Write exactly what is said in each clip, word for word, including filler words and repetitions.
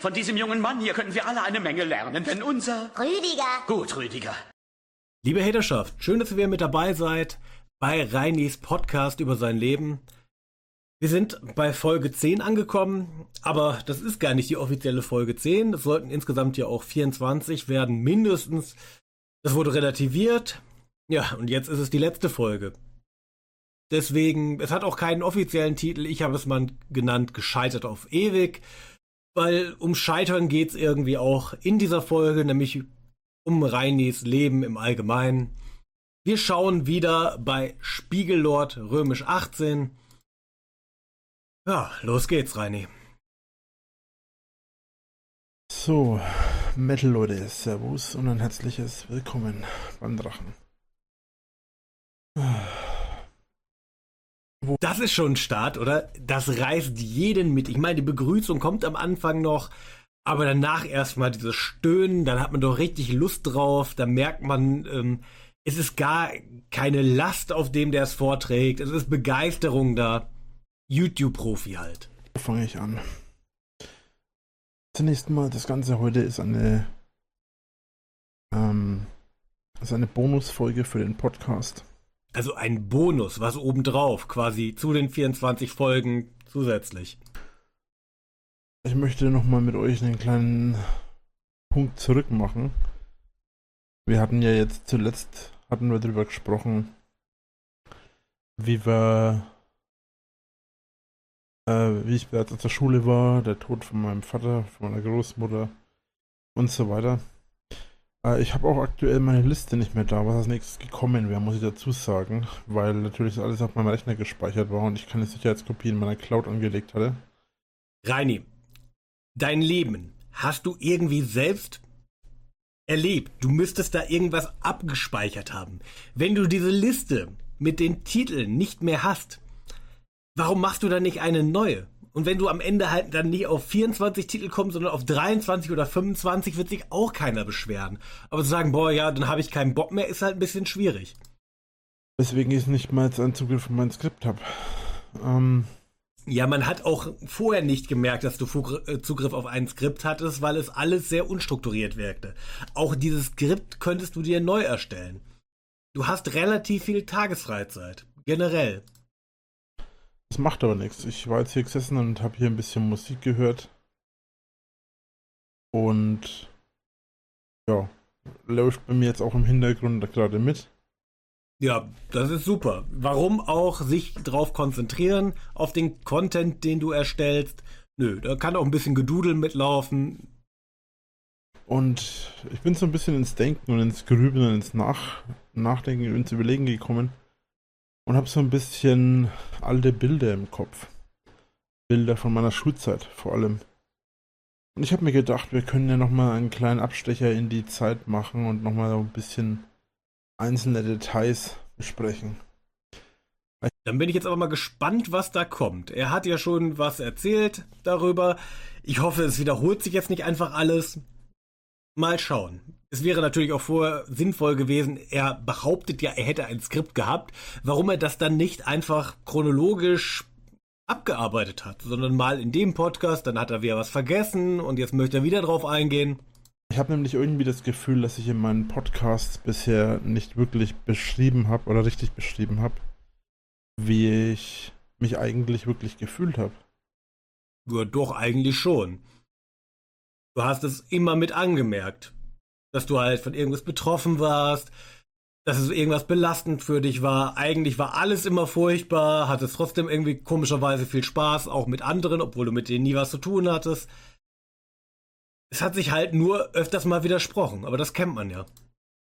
Von diesem jungen Mann hier können wir alle eine Menge lernen, denn unser... Rüdiger. Gut, Rüdiger. Liebe Haterschaft, schön, dass ihr mit dabei seid bei Reinis Podcast über sein Leben. Wir sind bei Folge zehn angekommen, aber das ist gar nicht die offizielle Folge zehn. Das sollten insgesamt ja auch vierundzwanzig werden, mindestens. Das wurde relativiert. Ja, und jetzt ist es die letzte Folge. Deswegen, es hat auch keinen offiziellen Titel. Ich habe es mal genannt, gescheitert auf ewig. Weil um Scheitern geht's irgendwie auch in dieser Folge, nämlich um Reinis Leben im Allgemeinen. Wir schauen wieder bei Spiegellord Römisch achtzehn. Ja, los geht's, Reini. So, Metal-Leute, Servus und ein herzliches Willkommen beim Drachen. Das ist schon ein Start, oder? Das reißt jeden mit. Ich meine, die Begrüßung kommt am Anfang noch, aber danach erstmal dieses Stöhnen, dann hat man doch richtig Lust drauf, da merkt man, ähm, es ist gar keine Last auf dem, der es vorträgt, es ist Begeisterung da. YouTube-Profi halt. Fange ich an. Zunächst mal, das Ganze heute ist eine, ähm, ist eine Bonusfolge für den Podcast. Also ein Bonus, was obendrauf, quasi zu den vierundzwanzig Folgen zusätzlich. Ich möchte nochmal mit euch einen kleinen Punkt zurück machen. Wir hatten ja jetzt zuletzt, hatten wir darüber gesprochen, wie wir, äh, wie ich bereits zur Schule war, der Tod von meinem Vater, von meiner Großmutter und so weiter. Ich habe auch aktuell meine Liste nicht mehr da, was als nächstes gekommen wäre, muss ich dazu sagen, weil natürlich alles auf meinem Rechner gespeichert war und ich keine Sicherheitskopie in meiner Cloud angelegt hatte. Reini, dein Leben hast du irgendwie selbst erlebt. Du müsstest da irgendwas abgespeichert haben. Wenn du diese Liste mit den Titeln nicht mehr hast, warum machst du dann nicht eine neue? Und wenn du am Ende halt dann nicht auf vierundzwanzig Titel kommst, sondern auf dreiundzwanzig oder fünfundzwanzig, wird sich auch keiner beschweren. Aber zu sagen, boah, ja, dann habe ich keinen Bock mehr, ist halt ein bisschen schwierig. Deswegen ich nicht mal jetzt einen Zugriff auf mein Skript habe. Ähm ja, man hat auch vorher nicht gemerkt, dass du Zugriff auf ein Skript hattest, weil es alles sehr unstrukturiert wirkte. Auch dieses Skript könntest du dir neu erstellen. Du hast relativ viel Tagesfreizeit, generell. Das macht aber nichts. Ich war jetzt hier gesessen und habe hier ein bisschen Musik gehört. Und ja, läuft bei mir jetzt auch im Hintergrund gerade mit. Ja, das ist super. Warum auch sich drauf konzentrieren, auf den Content, den du erstellst? Nö, da kann auch ein bisschen Gedudel mitlaufen. Und ich bin so ein bisschen ins Denken und ins Grübeln und ins Nach Nachdenken und ins Überlegen gekommen. Und habe so ein bisschen alte Bilder im Kopf. Bilder von meiner Schulzeit vor allem. Und ich habe mir gedacht, wir können ja nochmal einen kleinen Abstecher in die Zeit machen und nochmal so ein bisschen einzelne Details besprechen. Dann bin ich jetzt aber mal gespannt, was da kommt. Er hat ja schon was erzählt darüber. Ich hoffe, es wiederholt sich jetzt nicht einfach alles. Mal schauen. Es wäre natürlich auch vorher sinnvoll gewesen, er behauptet ja, er hätte ein Skript gehabt, warum er das dann nicht einfach chronologisch abgearbeitet hat, sondern mal in dem Podcast, dann hat er wieder was vergessen und jetzt möchte er wieder drauf eingehen. Ich habe nämlich irgendwie das Gefühl, dass ich in meinen Podcasts bisher nicht wirklich beschrieben habe oder richtig beschrieben habe, wie ich mich eigentlich wirklich gefühlt habe. Ja, doch, eigentlich schon. Du hast es immer mit angemerkt. Dass du halt von irgendwas betroffen warst, dass es irgendwas belastend für dich war. Eigentlich war alles immer furchtbar, hattest trotzdem irgendwie komischerweise viel Spaß, auch mit anderen, obwohl du mit denen nie was zu tun hattest. Es hat sich halt nur öfters mal widersprochen, aber das kennt man ja.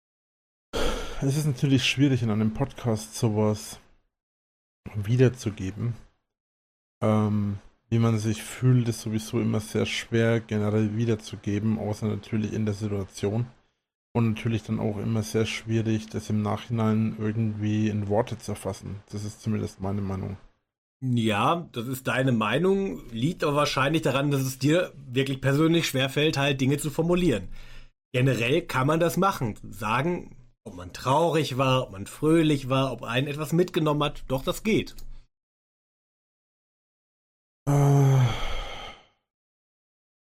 Es ist natürlich schwierig, in einem Podcast sowas wiederzugeben. Ähm, wie man sich fühlt, ist sowieso immer sehr schwer generell wiederzugeben, außer natürlich in der Situation. Und natürlich dann auch immer sehr schwierig, das im Nachhinein irgendwie in Worte zu fassen. Das ist zumindest meine Meinung. Ja, das ist deine Meinung, liegt aber wahrscheinlich daran, dass es dir wirklich persönlich schwerfällt, halt Dinge zu formulieren. Generell kann man das machen. Sagen, ob man traurig war, ob man fröhlich war, ob einen etwas mitgenommen hat. Doch, das geht. Äh,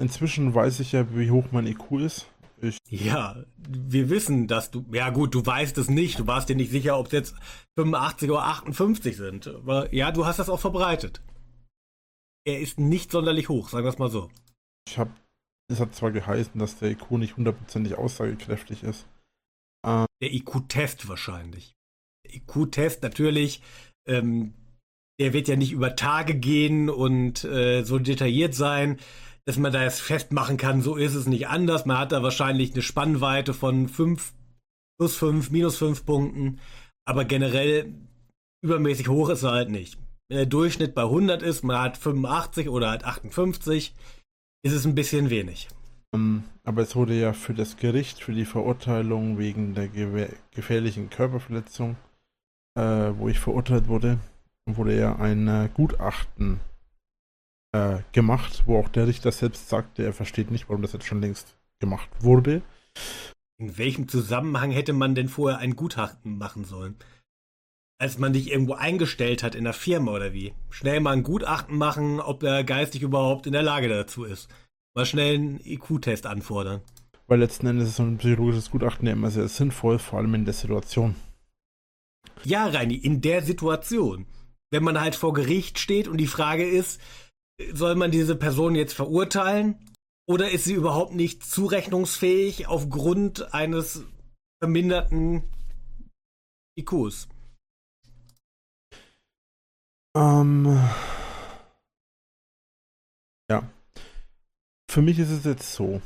inzwischen weiß ich ja, wie hoch mein I Q ist. Ich, Ja, wir wissen, dass du, ja gut, du weißt es nicht, du warst dir nicht sicher, ob es jetzt fünfundachtzig oder achtundfünfzig sind. Aber ja, du hast das auch verbreitet. Er ist nicht sonderlich hoch, sagen wir es mal so. ich habe, es hat zwar geheißen, dass der I Q nicht hundertprozentig aussagekräftig ist. Ähm, Der I Q-Test wahrscheinlich. Der I Q-Test natürlich, ähm, der wird ja nicht über Tage gehen und äh, so detailliert sein, dass man da jetzt festmachen kann, so ist es nicht anders. Man hat da wahrscheinlich eine Spannweite von fünf, plus fünf, minus fünf Punkten. Aber generell übermäßig hoch ist er halt nicht. Wenn der Durchschnitt bei hundert ist, man hat fünfundachtzig oder hat achtundfünfzig, ist es ein bisschen wenig. ähm, aber es wurde ja für das Gericht, für die Verurteilung wegen der gewehr- gefährlichen Körperverletzung, äh, wo ich verurteilt wurde, wurde ja ein äh, Gutachten äh, gemacht, wo auch der Richter selbst sagte, er versteht nicht, warum das jetzt schon längst gemacht wurde. In welchem Zusammenhang hätte man denn vorher ein Gutachten machen sollen? Als man dich irgendwo eingestellt hat in der Firma oder wie? Schnell mal ein Gutachten machen, ob er geistig überhaupt in der Lage dazu ist. Mal schnell einen I Q-Test anfordern. Weil letzten Endes ist so ein psychologisches Gutachten ja immer sehr sinnvoll, vor allem in der Situation. Ja, Reini, in der Situation. Wenn man halt vor Gericht steht und die Frage ist, soll man diese Person jetzt verurteilen? Oder ist sie überhaupt nicht zurechnungsfähig aufgrund eines verminderten I Qs? Ähm, ja. Für mich ist es jetzt so.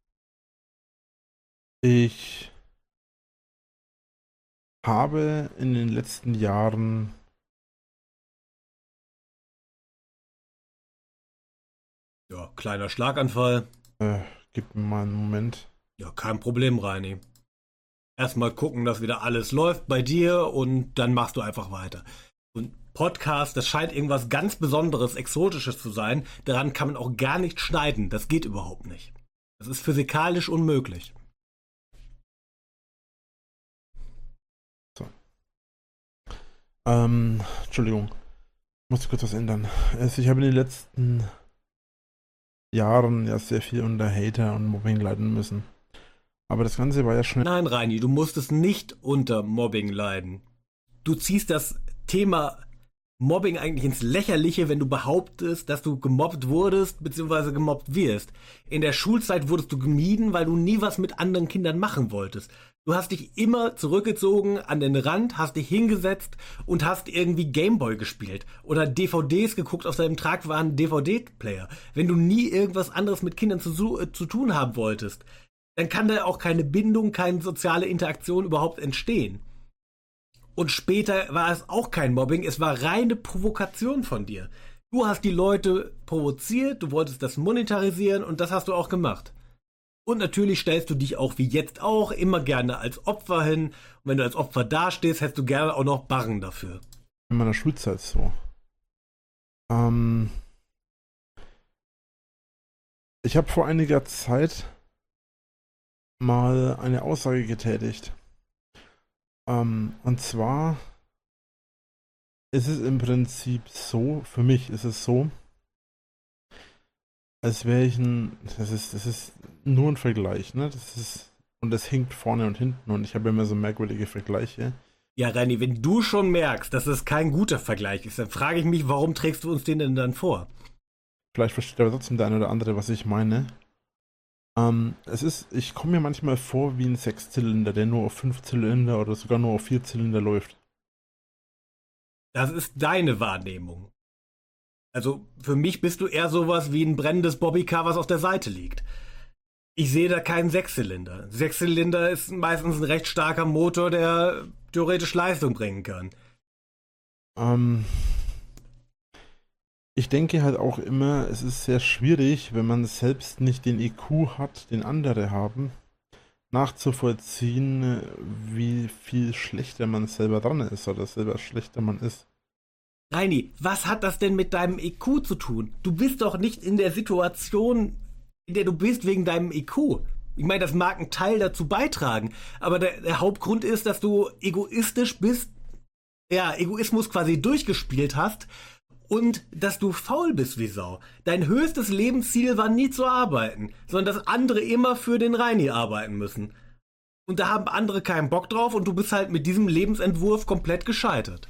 Ich habe in den letzten Jahren Ja, kleiner Schlaganfall. Äh, gib mir mal einen Moment. Ja, kein Problem, Reini. Erstmal gucken, dass wieder alles läuft bei dir und dann machst du einfach weiter. Und Podcast, das scheint irgendwas ganz Besonderes, Exotisches zu sein. Daran kann man auch gar nicht schneiden. Das geht überhaupt nicht. Das ist physikalisch unmöglich. Ähm, Entschuldigung. Ich musste kurz was ändern. Also ich habe in den letzten Jahren ja sehr viel unter Hater und Mobbing leiden müssen. Aber das Ganze war ja schon... Nein, Reini, du musstest nicht unter Mobbing leiden. Du ziehst das Thema Mobbing eigentlich ins Lächerliche, wenn du behauptest, dass du gemobbt wurdest bzw. gemobbt wirst. In der Schulzeit wurdest du gemieden, weil du nie was mit anderen Kindern machen wolltest. Du hast dich immer zurückgezogen an den Rand, hast dich hingesetzt und hast irgendwie Gameboy gespielt oder D V Ds geguckt auf deinem tragbaren D V D-Player. Wenn du nie irgendwas anderes mit Kindern zu, äh, zu tun haben wolltest, dann kann da auch keine Bindung, keine soziale Interaktion überhaupt entstehen. Und später war es auch kein Mobbing, es war reine Provokation von dir. Du hast die Leute provoziert, du wolltest das monetarisieren und das hast du auch gemacht. Und natürlich stellst du dich auch wie jetzt auch immer gerne als Opfer hin. Und wenn du als Opfer dastehst, hättest du gerne auch noch Barren dafür. In meiner Schulzeit so. Ähm, ich habe vor einiger Zeit mal eine Aussage getätigt. Ähm, und zwar ist es im Prinzip so, für mich ist es so, als wäre ich ein, das ist, das ist nur ein Vergleich, ne? Das ist, und das hinkt vorne und hinten und ich habe immer so merkwürdige Vergleiche. Ja, Reini, wenn du schon merkst, dass es kein guter Vergleich ist, dann frage ich mich, warum trägst du uns den denn dann vor? Vielleicht versteht aber trotzdem der eine oder andere, was ich meine. Ähm, es ist, ich komme mir manchmal vor wie ein Sechszylinder, der nur auf fünf Zylinder oder sogar nur auf vier Zylinder läuft. Das ist deine Wahrnehmung. Also für mich bist du eher sowas wie ein brennendes Bobbycar, was auf der Seite liegt. Ich sehe da keinen Sechszylinder. Sechszylinder ist meistens ein recht starker Motor, der theoretisch Leistung bringen kann. Ähm, ich denke halt auch immer, es ist sehr schwierig, wenn man selbst nicht den I Q hat, den andere haben, nachzuvollziehen, wie viel schlechter man selber dran ist oder selber schlechter man ist. Reini, was hat das denn mit deinem I Q zu tun? Du bist doch nicht in der Situation, in der du bist, wegen deinem I Q. Ich meine, das mag einen Teil dazu beitragen, aber der, der Hauptgrund ist, dass du egoistisch bist, ja, Egoismus quasi durchgespielt hast Und dass du faul bist wie Sau. Dein höchstes Lebensziel war nie zu arbeiten, sondern dass andere immer für den Reini arbeiten müssen. Und da haben andere keinen Bock drauf und du bist halt mit diesem Lebensentwurf komplett gescheitert.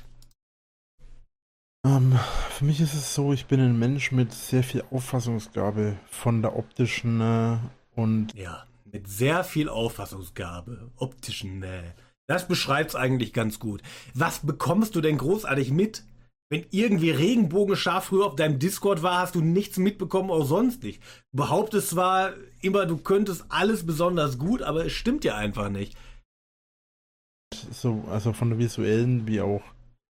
Ähm, für mich ist es so, ich bin ein Mensch mit sehr viel Auffassungsgabe von der optischen äh, und Ja, mit sehr viel Auffassungsgabe, optischen Nähe. Das beschreibt's eigentlich ganz gut. Was bekommst du denn großartig mit? Wenn irgendwie Regenbogenschar früher auf deinem Discord war, hast du nichts mitbekommen, auch sonst nicht. Du behauptest zwar immer, du könntest alles besonders gut, aber es stimmt ja einfach nicht. so, also von der visuellen wie auch.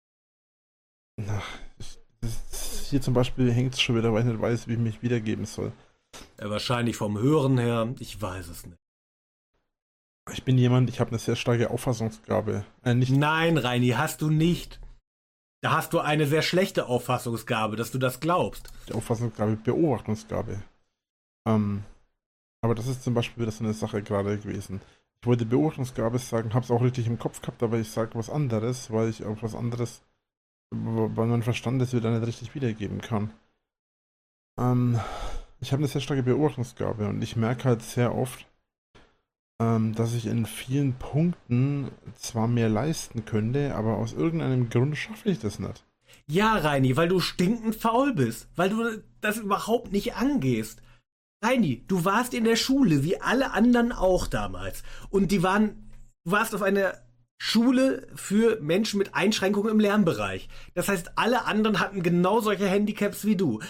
Ach, ich- das- hier zum Beispiel hängt es schon wieder, weil ich nicht weiß, wie ich mich wiedergeben soll. Ja, wahrscheinlich vom Hören her, ich weiß es nicht. Ich bin jemand, ich habe eine sehr starke Auffassungsgabe. Äh, nicht Nein, Reini, hast du nicht. Da hast du eine sehr schlechte Auffassungsgabe, dass du das glaubst. die Auffassungsgabe, Beobachtungsgabe. Ähm, aber das ist zum Beispiel wieder so eine Sache gerade gewesen. Ich wollte Beobachtungsgabe sagen, habe es auch richtig im Kopf gehabt, aber ich sage was anderes, weil ich auch was anderes, weil mein Verstand es wieder nicht richtig wiedergeben kann. Ähm, ich habe eine sehr starke Beobachtungsgabe und ich merke halt sehr oft, ähm, dass ich in vielen Punkten zwar mehr leisten könnte, aber aus irgendeinem Grund schaffe ich das nicht. Ja, Reini, weil du stinkend faul bist, weil du das überhaupt nicht angehst. Reini, du warst in der Schule, wie alle anderen auch damals. Und die waren, du warst auf einer Schule für Menschen mit Einschränkungen im Lernbereich. Das heißt, alle anderen hatten genau solche Handicaps wie du.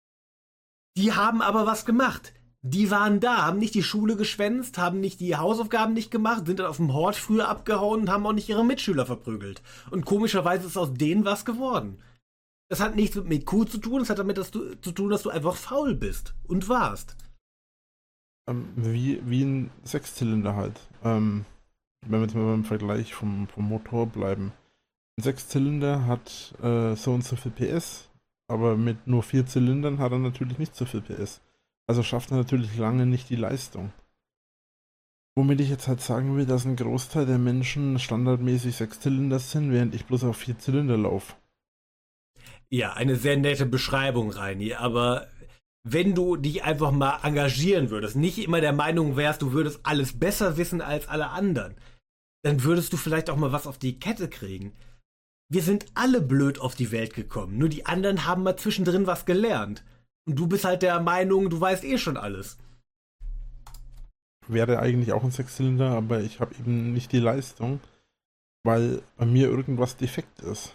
Die haben aber was gemacht. Die waren da, haben nicht die Schule geschwänzt, haben nicht die Hausaufgaben nicht gemacht, sind dann auf dem Hort früher abgehauen und haben auch nicht ihre Mitschüler verprügelt. Und komischerweise ist aus denen was geworden. Das hat nichts mit I Q zu tun, das hat damit dass du, zu tun, dass du einfach faul bist und warst. Ähm, wie, wie ein Sechszylinder halt. Ähm, wenn wir jetzt mal beim Vergleich vom, vom Motor bleiben. Ein Sechszylinder hat äh, so und so viel P S, aber mit nur vier Zylindern hat er natürlich nicht so viel P S. Also schafft er natürlich lange nicht die Leistung. Womit ich jetzt halt sagen will, dass ein Großteil der Menschen standardmäßig Sechszylinder sind, während ich bloß auf vier Zylinder laufe. Ja, eine sehr nette Beschreibung, Reini, aber wenn du dich einfach mal engagieren würdest, nicht immer der Meinung wärst, du würdest alles besser wissen als alle anderen, dann würdest du vielleicht auch mal was auf die Kette kriegen. Wir sind alle blöd auf die Welt gekommen, nur die anderen haben mal zwischendrin was gelernt. Und du bist halt der Meinung, du weißt eh schon alles. Wäre eigentlich auch ein Sechszylinder, aber ich habe eben nicht die Leistung, weil bei mir irgendwas defekt ist.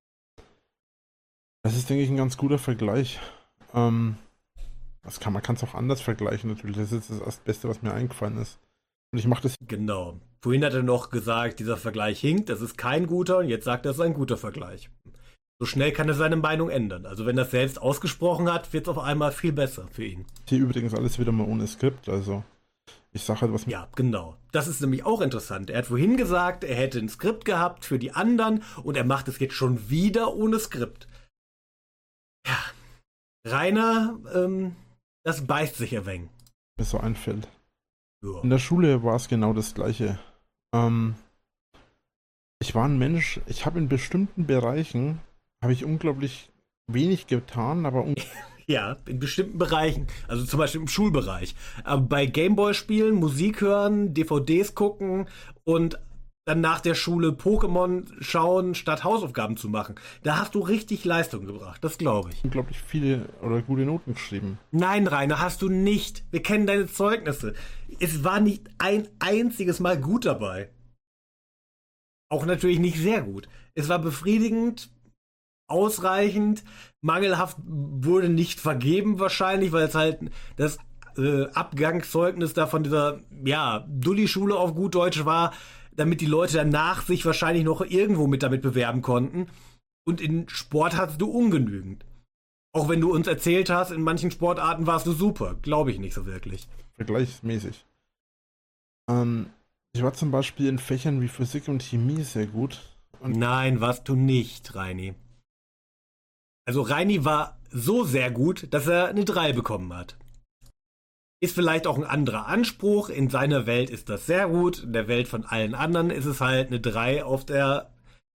Das ist, denke ich, ein ganz guter Vergleich. Ähm, das kann, man kann es auch anders vergleichen natürlich. Das ist das Beste, was mir eingefallen ist. Und ich mache das Genau. Vorhin hat er noch gesagt, dieser Vergleich hinkt, das ist kein guter, und jetzt sagt er, es ist ein guter Vergleich. So schnell kann er seine Meinung ändern. Also wenn er es selbst ausgesprochen hat, wird es auf einmal viel besser für ihn. hier übrigens alles wieder mal ohne Skript. Also ich sage halt, was mir... Ja, genau. Das ist nämlich auch interessant. Er hat vorhin gesagt, er hätte ein Skript gehabt für die anderen und er macht es jetzt schon wieder ohne Skript. Ja, Rainer, ähm, das beißt sich ein wenig. mir so einfällt. Ja. In der Schule war es genau das Gleiche. Ähm, ich war ein Mensch, ich habe in bestimmten Bereichen, habe ich unglaublich wenig getan, aber un Ja, in bestimmten Bereichen, also zum Beispiel im Schulbereich. Aber bei Gameboy-Spielen, Musik hören, D V Ds gucken und dann nach der Schule Pokémon schauen, statt Hausaufgaben zu machen. Da hast du richtig Leistung gebracht, das glaube ich. unglaublich viele oder gute Noten geschrieben. Nein, Rainer, hast du nicht. Wir kennen deine Zeugnisse. Es war nicht ein einziges Mal gut dabei. Auch natürlich nicht sehr gut. Es war befriedigend, ausreichend, mangelhaft wurde nicht vergeben wahrscheinlich, weil es halt das äh, Abgangszeugnis da von dieser, ja, Dulli-Schule auf gut Deutsch war, damit die Leute danach sich wahrscheinlich noch irgendwo mit damit bewerben konnten. Und in Sport hattest du ungenügend. Auch wenn du uns erzählt hast, in manchen Sportarten warst du super. Glaube ich nicht so wirklich. Vergleichsmäßig. Ähm, ich war zum Beispiel in Fächern wie Physik und Chemie sehr gut. Und Nein, warst du nicht, Reini. Also Reini war so sehr gut, dass er eine drei bekommen hat. Ist vielleicht auch ein anderer Anspruch. In seiner Welt ist das sehr gut. In der Welt von allen anderen ist es halt eine drei auf der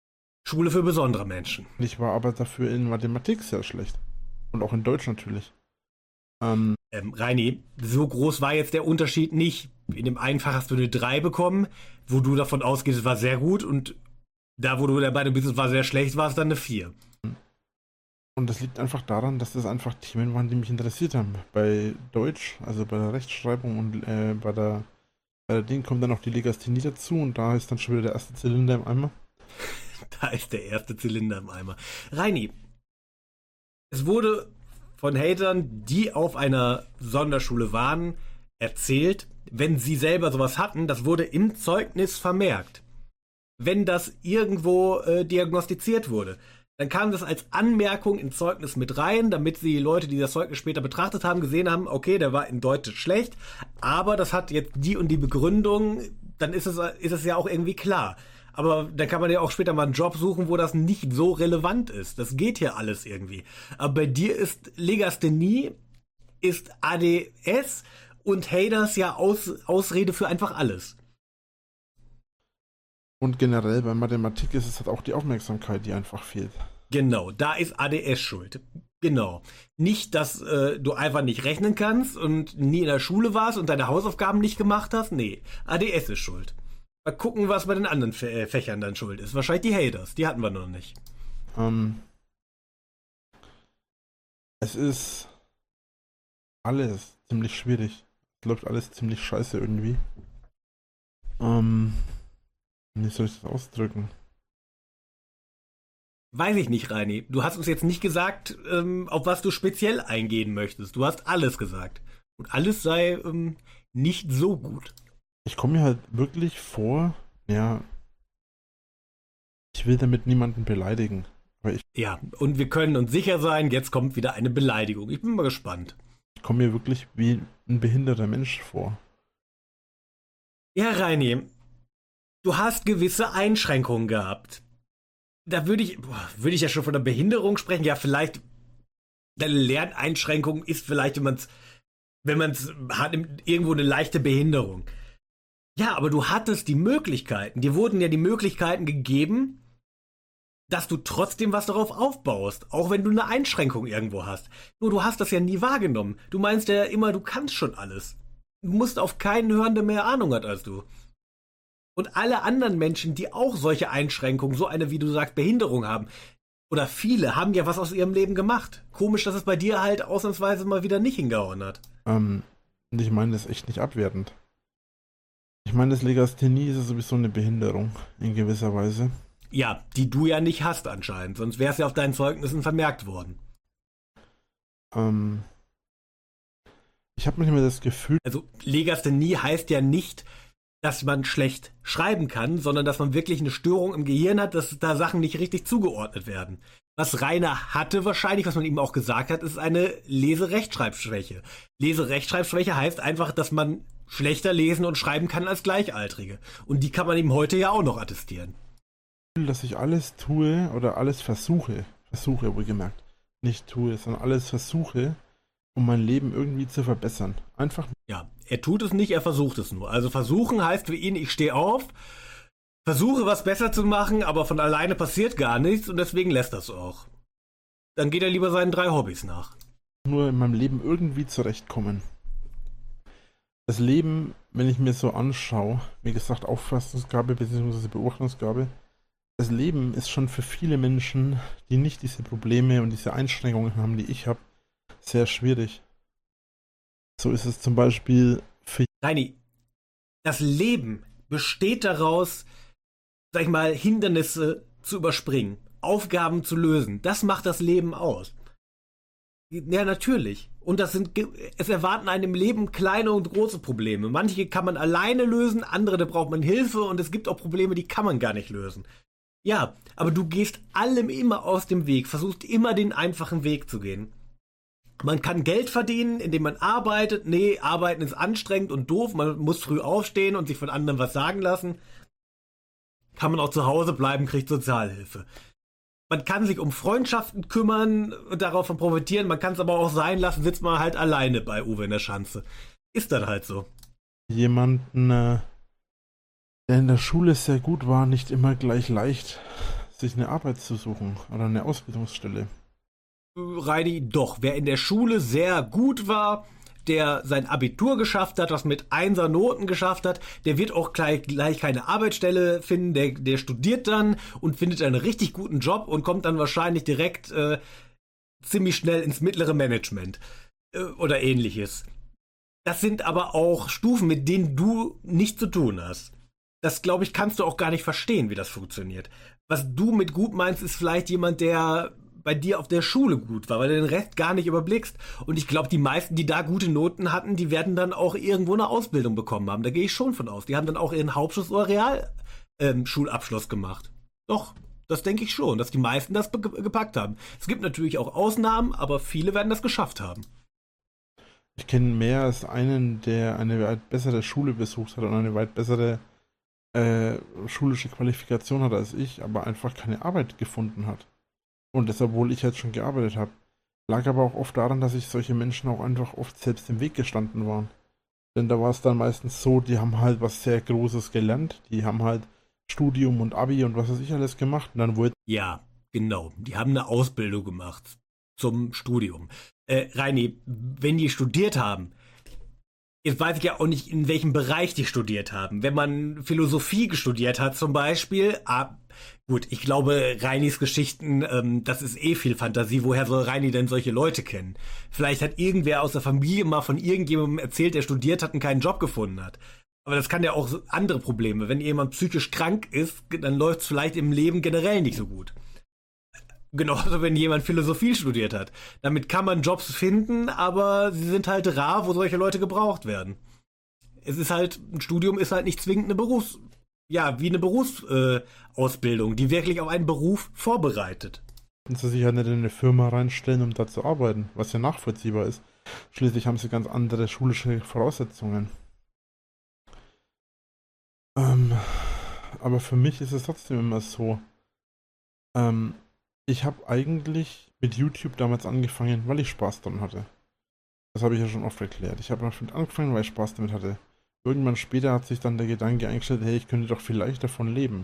Schule für besondere Menschen. Ich war aber dafür in Mathematik sehr schlecht. Und auch in Deutsch natürlich. Ähm, Ähm, Reini, so groß war jetzt der Unterschied nicht. In dem einen Fach hast du eine drei bekommen, wo du davon ausgehst, es war sehr gut, und da, wo du der Meinung bist, es war sehr schlecht, war es dann eine vier. und das liegt einfach daran, dass das einfach Themen waren, die mich interessiert haben. Bei Deutsch, also bei der Rechtschreibung und äh, bei der bei der Ding kommt dann noch die Legasthenie dazu und da ist dann schon wieder der erste Zylinder im Eimer. Da ist der erste Zylinder im Eimer. Reini, es wurde von Hatern, die auf einer Sonderschule waren, erzählt, wenn sie selber sowas hatten, das wurde im Zeugnis vermerkt. Wenn das irgendwo äh, diagnostiziert wurde, dann kam das als Anmerkung ins Zeugnis mit rein, damit die Leute, die das Zeugnis später betrachtet haben, gesehen haben, okay, der war in Deutsch schlecht, aber das hat jetzt die und die Begründung, dann ist es, ist es ja auch irgendwie klar. Aber dann kann man ja auch später mal einen Job suchen, wo das nicht so relevant ist. Das geht hier alles irgendwie. Aber bei dir ist Legasthenie, ist A D S und Haters ja Aus, Ausrede für einfach alles. Und generell bei Mathematik ist es halt auch die Aufmerksamkeit, die einfach fehlt. Genau, da ist A D S schuld. Genau. Nicht, dass äh, du einfach nicht rechnen kannst und nie in der Schule warst und deine Hausaufgaben nicht gemacht hast. Nee, A D S ist schuld. Mal gucken, was bei den anderen Fä- äh, Fächern dann schuld ist. Wahrscheinlich die Haters, die hatten wir noch nicht. Ähm, es ist alles ziemlich schwierig. Es läuft alles ziemlich scheiße irgendwie. Ähm, wie soll ich das ausdrücken? Weiß ich nicht, Reini. Du hast uns jetzt nicht gesagt, ähm, auf was du speziell eingehen möchtest. Du hast alles gesagt. Und alles sei ähm, nicht so gut. Ich komme mir halt wirklich vor, ja, ich will damit niemanden beleidigen. Aber ich, Ja, und wir können uns sicher sein, jetzt kommt wieder eine Beleidigung. Ich bin mal gespannt. ich komme mir wirklich wie ein behinderter Mensch vor. Ja, Reini, du hast gewisse Einschränkungen gehabt. Da würde ich, boah, würde ich ja schon von einer Behinderung sprechen. Ja, vielleicht eine Lerneinschränkung ist vielleicht, wenn man es, wenn man es hat, irgendwo eine leichte Behinderung. Ja, aber du hattest die Möglichkeiten. Dir wurden ja die Möglichkeiten gegeben, dass du trotzdem was darauf aufbaust, auch wenn du eine Einschränkung irgendwo hast. Nur du hast das ja nie wahrgenommen. Du meinst ja immer, du kannst schon alles. Du musst auf keinen hören, der mehr Ahnung hat als du. Und alle anderen Menschen, die auch solche Einschränkungen, so eine, wie du sagst, Behinderung haben, oder viele, haben ja was aus ihrem Leben gemacht. Komisch, dass es bei dir halt ausnahmsweise mal wieder nicht hingehauen hat. Ähm, und ich meine das echt nicht abwertend. Ich meine, das Legasthenie ist ja sowieso eine Behinderung, in gewisser Weise. Ja, die du ja nicht hast anscheinend, sonst wäre es ja auf deinen Zeugnissen vermerkt worden. Ähm, ich habe manchmal das Gefühl, Also Legasthenie heißt ja nicht, dass man schlecht schreiben kann, sondern dass man wirklich eine Störung im Gehirn hat, dass da Sachen nicht richtig zugeordnet werden. Was Rainer hatte wahrscheinlich, was man ihm auch gesagt hat, ist eine Lese-Rechtschreibschwäche. Lese-Rechtschreibschwäche heißt einfach, dass man schlechter lesen und schreiben kann als Gleichaltrige. Und die kann man ihm heute ja auch noch attestieren. dass ich alles tue oder alles versuche, versuche wohlgemerkt, nicht tue, sondern alles versuche, um mein Leben irgendwie zu verbessern. Einfach. Ja, er tut es nicht, er versucht es nur. Also versuchen heißt für ihn, ich stehe auf, versuche was besser zu machen, aber von alleine passiert gar nichts und deswegen lässt er es auch. Dann geht er lieber seinen drei Hobbys nach. Nur in meinem Leben irgendwie zurechtkommen. Das Leben, wenn ich mir so anschaue, wie gesagt, Auffassungsgabe bzw. Beobachtungsgabe, das Leben ist schon für viele Menschen, die nicht diese Probleme und diese Einschränkungen haben, die ich habe, sehr schwierig. So ist es zum Beispiel für... Reini, das Leben besteht daraus, sag ich mal, Hindernisse zu überspringen, Aufgaben zu lösen. Das macht das Leben aus. Ja, natürlich. Und das sind, es erwarten einem im Leben kleine und große Probleme. Manche kann man alleine lösen, andere, da braucht man Hilfe und es gibt auch Probleme, die kann man gar nicht lösen. Ja, aber du gehst allem immer aus dem Weg, versuchst immer den einfachen Weg zu gehen. Man kann Geld verdienen, indem man arbeitet. Nee, arbeiten ist anstrengend und doof. Man muss früh aufstehen und sich von anderen was sagen lassen. Kann man auch zu Hause bleiben, kriegt Sozialhilfe. Man kann sich um Freundschaften kümmern und davon profitieren. Man kann es aber auch sein lassen, sitzt man halt alleine bei Uwe in der Schanze. Ist dann halt so. jemanden, äh, der in der Schule sehr gut war, nicht immer gleich leicht, sich eine Arbeit zu suchen oder eine Ausbildungsstelle. Reini, doch. Wer in der Schule sehr gut war, der sein Abitur geschafft hat, das mit Einser Noten geschafft hat, der wird auch gleich, gleich keine Arbeitsstelle finden, der, der studiert dann und findet einen richtig guten Job und kommt dann wahrscheinlich direkt äh, ziemlich schnell ins mittlere Management äh, oder ähnliches. Das sind aber auch Stufen, mit denen du nichts zu tun hast. Das, glaube ich, kannst du auch gar nicht verstehen, wie das funktioniert. Was du mit gut meinst, ist vielleicht jemand, der bei dir auf der Schule gut war, weil du den Rest gar nicht überblickst. Und ich glaube, die meisten, die da gute Noten hatten, die werden dann auch irgendwo eine Ausbildung bekommen haben. Da gehe ich schon von aus. Die haben dann auch ihren Hauptschluss oder Realschulabschluss ähm, gemacht. Doch, das denke ich schon, dass die meisten das be- gepackt haben. Es gibt natürlich auch Ausnahmen, aber viele werden das geschafft haben. Ich kenne mehr als einen, der eine weit bessere Schule besucht hat und eine weit bessere äh, schulische Qualifikation hat als ich, aber einfach keine Arbeit gefunden hat. Und das, obwohl ich jetzt schon gearbeitet habe. Lag aber auch oft daran, dass sich solche Menschen auch einfach oft selbst im Weg gestanden waren. Denn da war es dann meistens so, die haben halt was sehr Großes gelernt. Die haben halt Studium und Abi und was weiß ich alles gemacht. Und dann wurde... Ja, genau. Die haben eine Ausbildung gemacht zum Studium. Äh, Reini, wenn die studiert haben, jetzt weiß ich ja auch nicht, in welchem Bereich die studiert haben. Wenn man Philosophie studiert hat zum Beispiel, ah, gut, ich glaube, Reinis Geschichten, ähm, das ist eh viel Fantasie. Woher soll Reini denn solche Leute kennen? Vielleicht hat irgendwer aus der Familie mal von irgendjemandem erzählt, der studiert hat und keinen Job gefunden hat. Aber das kann ja auch andere Probleme. Wenn jemand psychisch krank ist, dann läuft es vielleicht im Leben generell nicht so gut. Genauso, wenn jemand Philosophie studiert hat. Damit kann man Jobs finden, aber sie sind halt rar, wo solche Leute gebraucht werden. Es ist halt, ein Studium ist halt nicht zwingend eine Berufs... Ja, wie eine Berufsausbildung, äh, die wirklich auf einen Beruf vorbereitet. Und sie sich halt nicht in eine Firma reinstellen, um da zu arbeiten, was ja nachvollziehbar ist. Schließlich haben sie ganz andere schulische Voraussetzungen. Ähm, aber für mich ist es trotzdem immer so, ähm, ich habe eigentlich mit YouTube damals angefangen, weil ich Spaß daran hatte. Das habe ich ja schon oft erklärt. Ich habe damit angefangen, weil ich Spaß damit hatte. Irgendwann später hat sich dann der Gedanke eingestellt, hey, ich könnte doch vielleicht davon leben.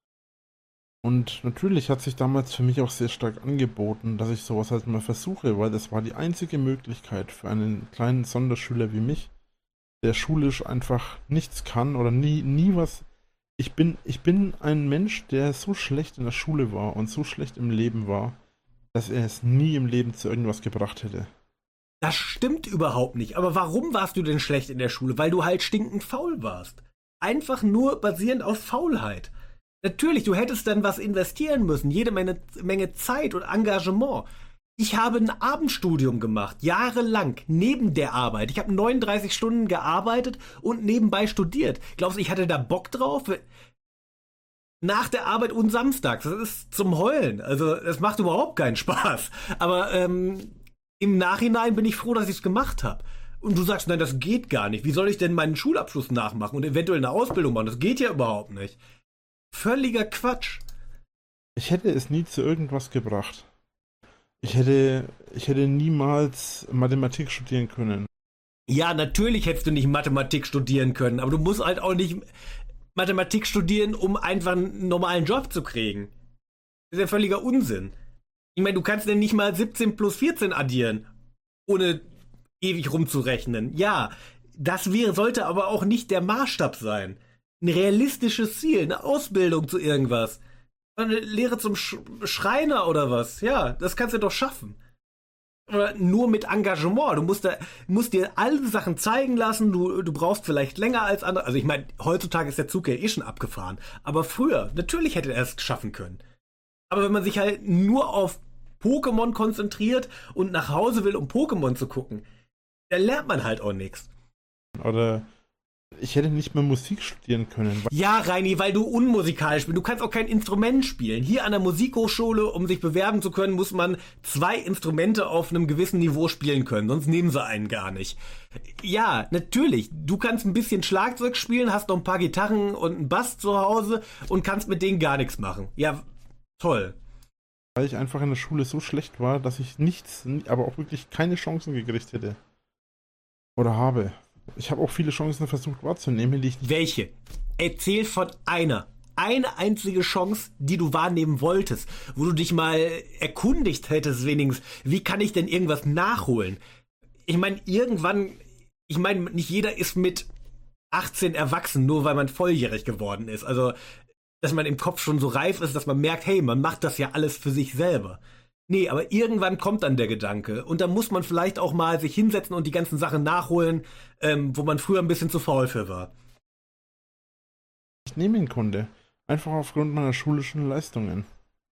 Und natürlich hat sich damals für mich auch sehr stark angeboten, dass ich sowas halt mal versuche, weil das war die einzige Möglichkeit für einen kleinen Sonderschüler wie mich, der schulisch einfach nichts kann oder nie, nie was... Ich bin, ich bin ein Mensch, der so schlecht in der Schule war und so schlecht im Leben war, dass er es nie im Leben zu irgendwas gebracht hätte. Das stimmt überhaupt nicht. Aber warum warst du denn schlecht in der Schule? Weil du halt stinkend faul warst. Einfach nur basierend auf Faulheit. Natürlich, du hättest dann was investieren müssen. Jede Menge, Menge Zeit und Engagement. Ich habe ein Abendstudium gemacht, jahrelang, neben der Arbeit. Ich habe neununddreißig Stunden gearbeitet und nebenbei studiert. Glaubst du, ich hatte da Bock drauf? Nach der Arbeit und samstags. Das ist zum Heulen. Also, das macht überhaupt keinen Spaß. Aber, ähm... im Nachhinein bin ich froh, dass ich es gemacht habe. Und du sagst, nein, das geht gar nicht. Wie soll ich denn meinen Schulabschluss nachmachen und eventuell eine Ausbildung machen? Das geht ja überhaupt nicht. Völliger Quatsch. Ich hätte es nie zu irgendwas gebracht. Ich hätte, ich hätte niemals Mathematik studieren können. Ja, natürlich hättest du nicht Mathematik studieren können, aber du musst halt auch nicht Mathematik studieren, um einfach einen normalen Job zu kriegen. Das ist ja völliger Unsinn. Ich meine, du kannst denn nicht mal siebzehn plus vierzehn addieren, ohne ewig rumzurechnen. Ja, das wäre, sollte aber auch nicht der Maßstab sein. Ein realistisches Ziel, eine Ausbildung zu irgendwas. Eine Lehre zum Sch- Schreiner oder was. Ja, das kannst du doch schaffen. Oder nur mit Engagement. Du musst, da, musst dir alle Sachen zeigen lassen. Du, du brauchst vielleicht länger als andere. Also ich meine, heutzutage ist der Zug ja eh schon abgefahren. Aber früher, natürlich hätte er es schaffen können. Aber wenn man sich halt nur auf Pokémon konzentriert und nach Hause will, um Pokémon zu gucken, dann lernt man halt auch nichts. Oder ich hätte nicht mehr Musik studieren können. Ja, Reini, weil du unmusikalisch bist. Du kannst auch kein Instrument spielen. Hier an der Musikhochschule, um sich bewerben zu können, muss man zwei Instrumente auf einem gewissen Niveau spielen können. Sonst nehmen sie einen gar nicht. Ja, natürlich. Du kannst ein bisschen Schlagzeug spielen, hast noch ein paar Gitarren und einen Bass zu Hause und kannst mit denen gar nichts machen. Ja, toll. Weil ich einfach in der Schule so schlecht war, dass ich nichts, aber auch wirklich keine Chancen gekriegt hätte. Oder habe. Ich habe auch viele Chancen versucht wahrzunehmen, die ich nicht... Welche? Erzähl von einer. eine einzige Chance, die du wahrnehmen wolltest, wo du dich mal erkundigt hättest wenigstens, wie kann ich denn irgendwas nachholen? Ich meine, irgendwann, ich meine, nicht jeder ist mit achtzehn erwachsen, nur weil man volljährig geworden ist. Also, dass man im Kopf schon so reif ist, dass man merkt, hey, man macht das ja alles für sich selber. Nee, aber irgendwann kommt dann der Gedanke und dann muss man vielleicht auch mal sich hinsetzen und die ganzen Sachen nachholen, ähm, wo man früher ein bisschen zu faul für war. Ich nehmen konnte. Einfach aufgrund meiner schulischen Leistungen.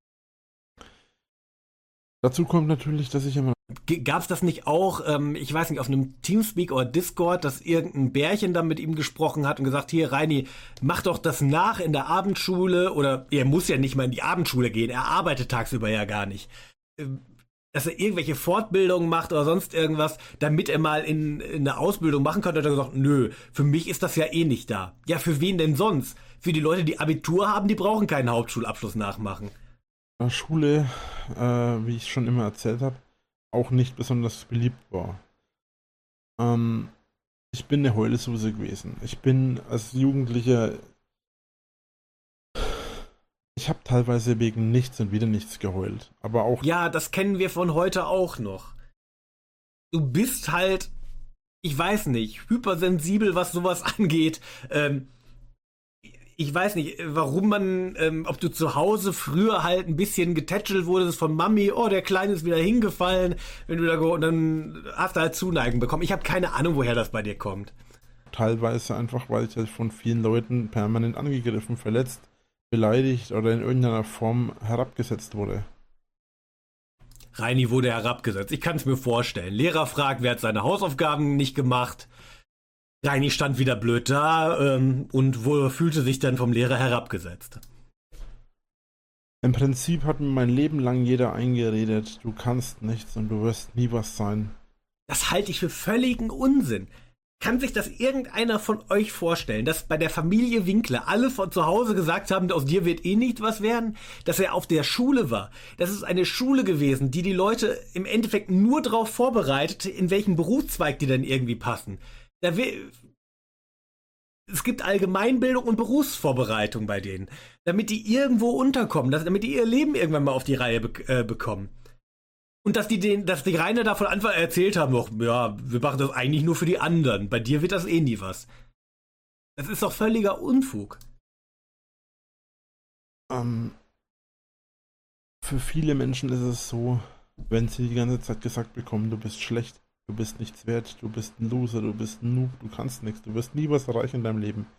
Dazu kommt natürlich, dass ich immer... Gab es das nicht auch, ähm, ich weiß nicht, auf einem Teamspeak oder Discord, dass irgendein Bärchen dann mit ihm gesprochen hat und gesagt, hier Reini, mach doch das nach in der Abendschule, oder er muss ja nicht mal in die Abendschule gehen, er arbeitet tagsüber ja gar nicht. Dass er irgendwelche Fortbildungen macht oder sonst irgendwas, damit er mal in, in eine Ausbildung machen kann, hat er gesagt, nö, für mich ist das ja eh nicht da. Ja, für wen denn sonst? Für die Leute, die Abitur haben, die brauchen keinen Hauptschulabschluss nachmachen. Schule, äh, wie ich schon immer erzählt habe, auch nicht besonders beliebt war. Ähm, ich bin eine Heulsuse gewesen. Ich bin als Jugendlicher... Ich habe teilweise wegen nichts und wieder nichts geheult. Aber auch... Ja, das kennen wir von heute auch noch. Du bist halt, ich weiß nicht, hypersensibel, was sowas angeht. Ähm, ich weiß nicht, warum man, ähm, ob du zu Hause früher halt ein bisschen getätschelt wurdest von Mami, oh, der Kleine ist wieder hingefallen, wenn du da go- und dann hast du halt Zuneigung bekommen. Ich habe keine Ahnung, woher das bei dir kommt. Teilweise einfach, weil ich halt von vielen Leuten permanent angegriffen, verletzt, beleidigt oder in irgendeiner Form herabgesetzt wurde. Reini wurde herabgesetzt. Ich kann es mir vorstellen. Lehrer fragt, wer hat seine Hausaufgaben nicht gemacht. Reini stand wieder blöd da ähm, und wohl fühlte sich dann vom Lehrer herabgesetzt. Im Prinzip hat mir mein Leben lang jeder eingeredet, du kannst nichts und du wirst nie was sein. Das halte ich für völligen Unsinn. Kann sich das irgendeiner von euch vorstellen, dass bei der Familie Winkler alle von zu Hause gesagt haben, aus dir wird eh nicht was werden, dass er auf der Schule war? Das ist eine Schule gewesen, die die Leute im Endeffekt nur darauf vorbereitet, in welchen Berufszweig die dann irgendwie passen. Da will, es gibt Allgemeinbildung und Berufsvorbereitung bei denen, damit die irgendwo unterkommen, dass, damit die ihr Leben irgendwann mal auf die Reihe be- äh, bekommen. Und dass die den, dass die Rainer da von Anfang an erzählt haben, doch, ja, wir machen das eigentlich nur für die anderen. Bei dir wird das eh nie was. Das ist doch völliger Unfug. Ähm, für viele Menschen ist es so, wenn sie die ganze Zeit gesagt bekommen, du bist schlecht, du bist nichts wert, du bist ein Loser, du bist ein Noob, du kannst nichts, du wirst nie was erreichen in deinem Leben.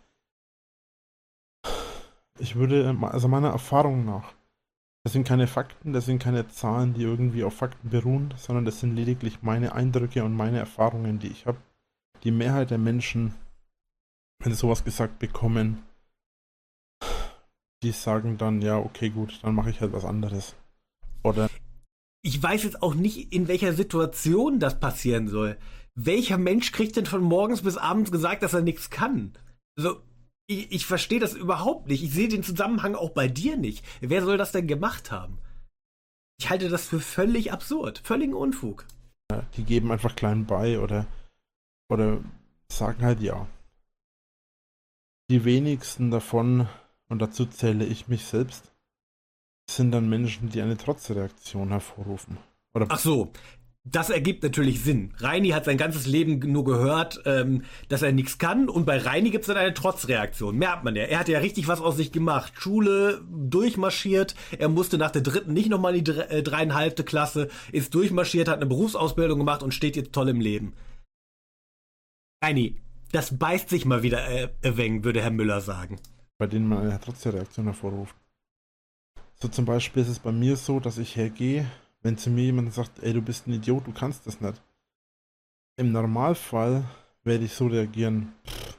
Ich würde, also meiner Erfahrung nach, das sind keine Fakten, das sind keine Zahlen, die irgendwie auf Fakten beruhen, sondern das sind lediglich meine Eindrücke und meine Erfahrungen, die ich habe. Die Mehrheit der Menschen, wenn sie sowas gesagt bekommen, die sagen dann, ja, okay, gut, dann mache ich halt was anderes. Oder Ich weiß jetzt auch nicht, in welcher Situation das passieren soll. Welcher Mensch kriegt denn von morgens bis abends gesagt, dass er nichts kann? Also, ich, ich verstehe das überhaupt nicht. Ich sehe den Zusammenhang auch bei dir nicht. Wer soll das denn gemacht haben? Ich halte das für völlig absurd. Völligen Unfug. die geben einfach klein bei oder, oder sagen halt ja. Die wenigsten davon, und dazu zähle ich mich selbst, sind dann Menschen, die eine Trotzreaktion hervorrufen. Oder Ach so, das ergibt natürlich Sinn. Reini hat sein ganzes Leben nur gehört, ähm, dass er nichts kann, und bei Reini gibt es dann eine Trotzreaktion. Merkt man ja. Er hat ja richtig was aus sich gemacht. Schule durchmarschiert, er musste nach der dritten nicht nochmal in die dre- äh, dreieinhalbte Klasse, ist durchmarschiert, hat eine Berufsausbildung gemacht und steht jetzt toll im Leben. Reini, das beißt sich mal wieder äh, äh, wenig, würde Herr Müller sagen. bei denen man eine Trotzreaktion hervorruft. So zum Beispiel ist es bei mir so, dass ich hergehe, wenn zu mir jemand sagt, ey, du bist ein Idiot, du kannst das nicht. Im Normalfall werde ich so reagieren.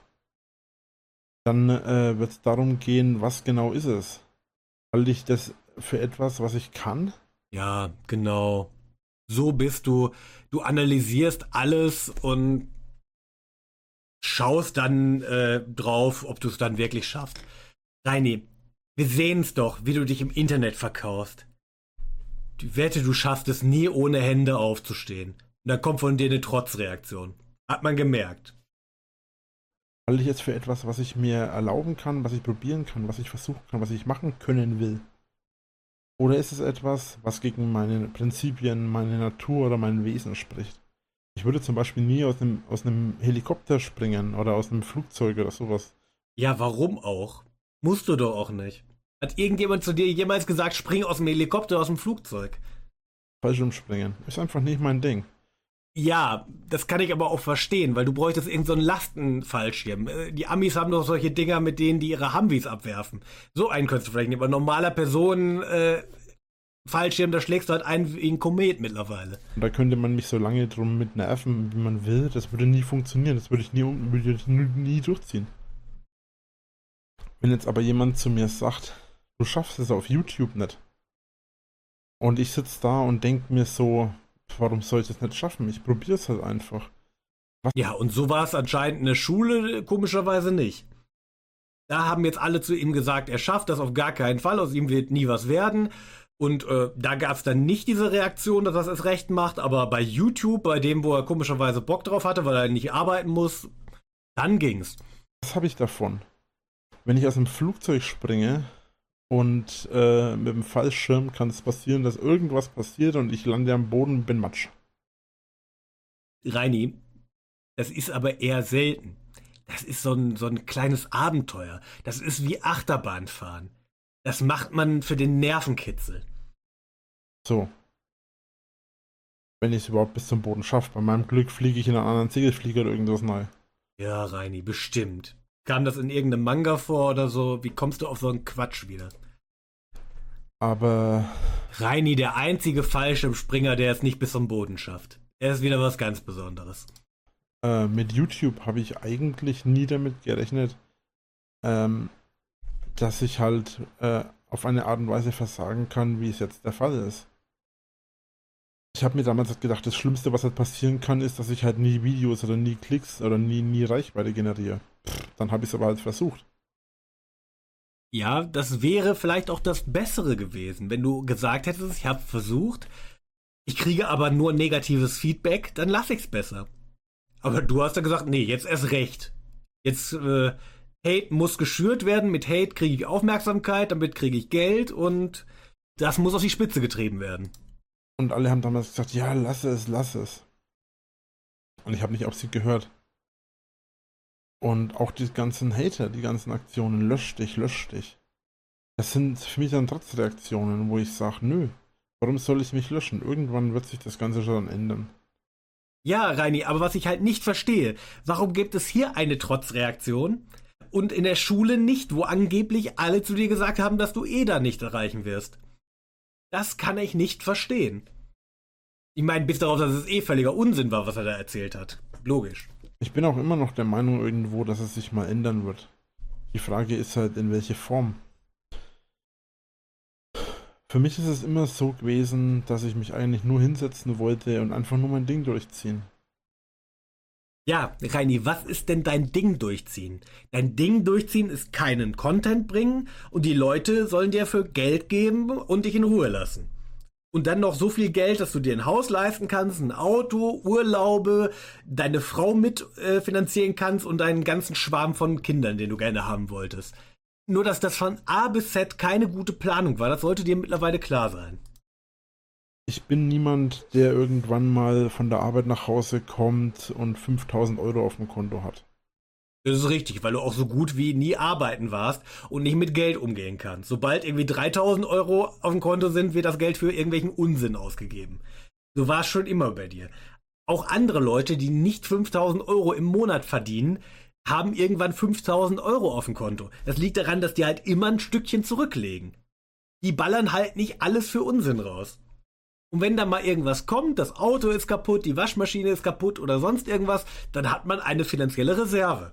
Dann äh, wird es darum gehen, was genau ist es? Halte ich das für etwas, was ich kann? Ja, genau. So bist du. Du analysierst alles und schaust dann äh, drauf, ob du es dann wirklich schaffst. Reini, wir sehen es doch, wie du dich im Internet verkaufst. Ich wette, du schaffst es nie, ohne Hände aufzustehen. Und dann kommt von dir eine Trotzreaktion. Hat man gemerkt. Halte ich es für etwas, was ich mir erlauben kann, was ich probieren kann, was ich versuchen kann, was ich machen können will? Oder ist es etwas, was gegen meine Prinzipien, meine Natur oder mein Wesen spricht? Ich würde zum Beispiel nie aus einem, aus einem Helikopter springen oder aus einem Flugzeug oder sowas. Ja, warum auch? Musst du doch auch nicht. Hat irgendjemand zu dir jemals gesagt, spring aus dem Helikopter, aus dem Flugzeug? Fallschirmspringen ist einfach nicht mein Ding. Ja, das kann ich aber auch verstehen, weil du bräuchtest irgend so einen Lastenfallschirm. Äh, Die Amis haben doch solche Dinger, mit denen die ihre Humvees abwerfen. So einen könntest du vielleicht nehmen, aber normaler Personen äh, Fallschirm, da schlägst du halt ein wie ein Komet mittlerweile. Und da könnte man mich so lange drum mit nerven, wie man will. Das würde nie funktionieren. Das würde ich nie, würde ich nie, nie durchziehen. Wenn jetzt aber jemand zu mir sagt, du schaffst es auf YouTube nicht. Und ich sitze da und denke mir so, warum soll ich das nicht schaffen? Ich probiere es halt einfach. Was? Ja, und so war es anscheinend in der Schule komischerweise nicht. Da haben jetzt alle zu ihm gesagt, er schafft das auf gar keinen Fall, aus ihm wird nie was werden. Und äh, da gab es dann nicht diese Reaktion, dass er es recht macht, aber bei YouTube, bei dem, wo er komischerweise Bock drauf hatte, weil er nicht arbeiten muss, dann ging's. Was habe ich davon? Wenn ich aus dem Flugzeug springe und äh, mit dem Fallschirm kann es passieren, dass irgendwas passiert und ich lande am Boden und bin matsch. Reini, das ist aber eher selten. Das ist so ein, so ein kleines Abenteuer. Das ist wie Achterbahnfahren. Das macht man für den Nervenkitzel. So. Wenn ich es überhaupt bis zum Boden schaffe. Bei meinem Glück fliege ich in einen anderen Segelflieger oder irgendwas neu. Ja, Reini, bestimmt. Kam das in irgendeinem Manga vor oder so? Wie kommst du auf so einen Quatsch wieder? Aber Reini, der einzige Fallschirmspringer, der es nicht bis zum Boden schafft. Er ist wieder was ganz Besonderes. äh, mit YouTube habe ich eigentlich nie damit gerechnet, ähm, dass ich halt äh, auf eine Art und Weise versagen kann, wie es jetzt der Fall ist. Ich habe mir damals halt gedacht, das Schlimmste, was halt passieren kann, ist, dass ich halt nie Videos oder nie Klicks oder nie, nie Reichweite generiere. Pff, dann habe ich es aber halt versucht. Ja, das wäre vielleicht auch das Bessere gewesen, wenn du gesagt hättest, ich habe versucht, ich kriege aber nur negatives Feedback, dann lasse ich's besser. Aber du hast ja gesagt, nee, jetzt erst recht. Jetzt, äh, Hate muss geschürt werden, mit Hate kriege ich Aufmerksamkeit, damit kriege ich Geld und das muss auf die Spitze getrieben werden. Und alle haben damals gesagt, ja, lass es, lass es. Und ich habe nicht auf sie gehört. Und auch die ganzen Hater, die ganzen Aktionen, lösch dich, lösch dich. Das sind für mich dann Trotzreaktionen, wo ich sage, nö, warum soll ich mich löschen? Irgendwann wird sich das Ganze schon ändern. Ja, Reini, aber was ich halt nicht verstehe, warum gibt es hier eine Trotzreaktion und in der Schule nicht, wo angeblich alle zu dir gesagt haben, dass du eh da nicht erreichen wirst? Das kann ich nicht verstehen. Ich meine, bis darauf, dass es eh völliger Unsinn war, was er da erzählt hat. Logisch. Ich bin auch immer noch der Meinung irgendwo, dass es sich mal ändern wird. Die Frage ist halt, in welche Form. Für mich ist es immer so gewesen, dass ich mich eigentlich nur hinsetzen wollte und einfach nur mein Ding durchziehen. Ja, Reini, was ist denn dein Ding durchziehen? Dein Ding durchziehen ist keinen Content bringen und die Leute sollen dir für Geld geben und dich in Ruhe lassen. Und dann noch so viel Geld, dass du dir ein Haus leisten kannst, ein Auto, Urlaube, deine Frau mitfinanzieren äh, kannst und deinen ganzen Schwarm von Kindern, den du gerne haben wolltest. Nur, dass das von A bis Z keine gute Planung war, das sollte dir mittlerweile klar sein. Ich bin niemand, der irgendwann mal von der Arbeit nach Hause kommt und fünftausend Euro auf dem Konto hat. Das ist richtig, weil du auch so gut wie nie arbeiten warst und nicht mit Geld umgehen kannst. Sobald irgendwie dreitausend Euro auf dem Konto sind, wird das Geld für irgendwelchen Unsinn ausgegeben. So war es schon immer bei dir. Auch andere Leute, die nicht fünftausend Euro im Monat verdienen, haben irgendwann fünftausend Euro auf dem Konto. Das liegt daran, dass die halt immer ein Stückchen zurücklegen. Die ballern halt nicht alles für Unsinn raus. Und wenn da mal irgendwas kommt, das Auto ist kaputt, die Waschmaschine ist kaputt oder sonst irgendwas, dann hat man eine finanzielle Reserve.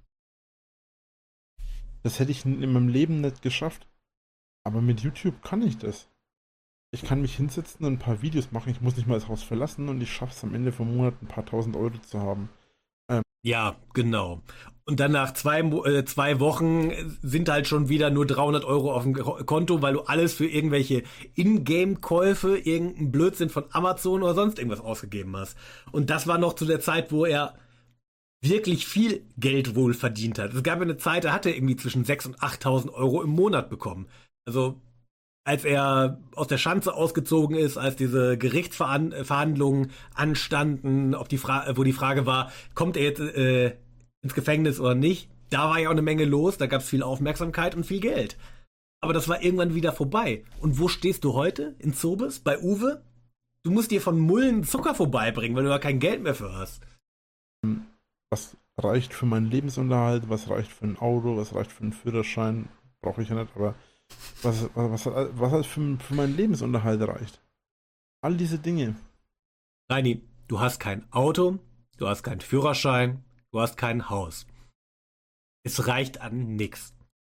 Das hätte ich in meinem Leben nicht geschafft. Aber mit YouTube kann ich das. Ich kann mich hinsetzen und ein paar Videos machen, ich muss nicht mal das Haus verlassen und ich schaffe es am Ende vom Monat ein paar tausend Euro zu haben. Ähm. Ja, genau. Und dann nach zwei, äh, zwei Wochen sind halt schon wieder nur dreihundert Euro auf dem Konto, weil du alles für irgendwelche Ingame-Käufe, irgendeinen Blödsinn von Amazon oder sonst irgendwas ausgegeben hast. Und das war noch zu der Zeit, wo er wirklich viel Geld wohl verdient hat. Es gab ja eine Zeit, da hat er irgendwie zwischen sechstausend und achttausend Euro im Monat bekommen. Also als er aus der Schanze ausgezogen ist, als diese Gerichtsverhandlungen anstanden, ob die Fra- wo die Frage war, kommt er jetzt äh, ins Gefängnis oder nicht, da war ja auch eine Menge los, da gab es viel Aufmerksamkeit und viel Geld. Aber das war irgendwann wieder vorbei. Und wo stehst du heute? In Zobis? Bei Uwe? Du musst dir von Mullen Zucker vorbeibringen, weil du da kein Geld mehr für hast. Was reicht für meinen Lebensunterhalt, was reicht für ein Auto, was reicht für einen Führerschein, brauche ich ja nicht, aber was, was, was, was halt für, für meinen Lebensunterhalt reicht. All diese Dinge. Reini, du hast kein Auto, du hast keinen Führerschein, du hast kein Haus. Es reicht an nix.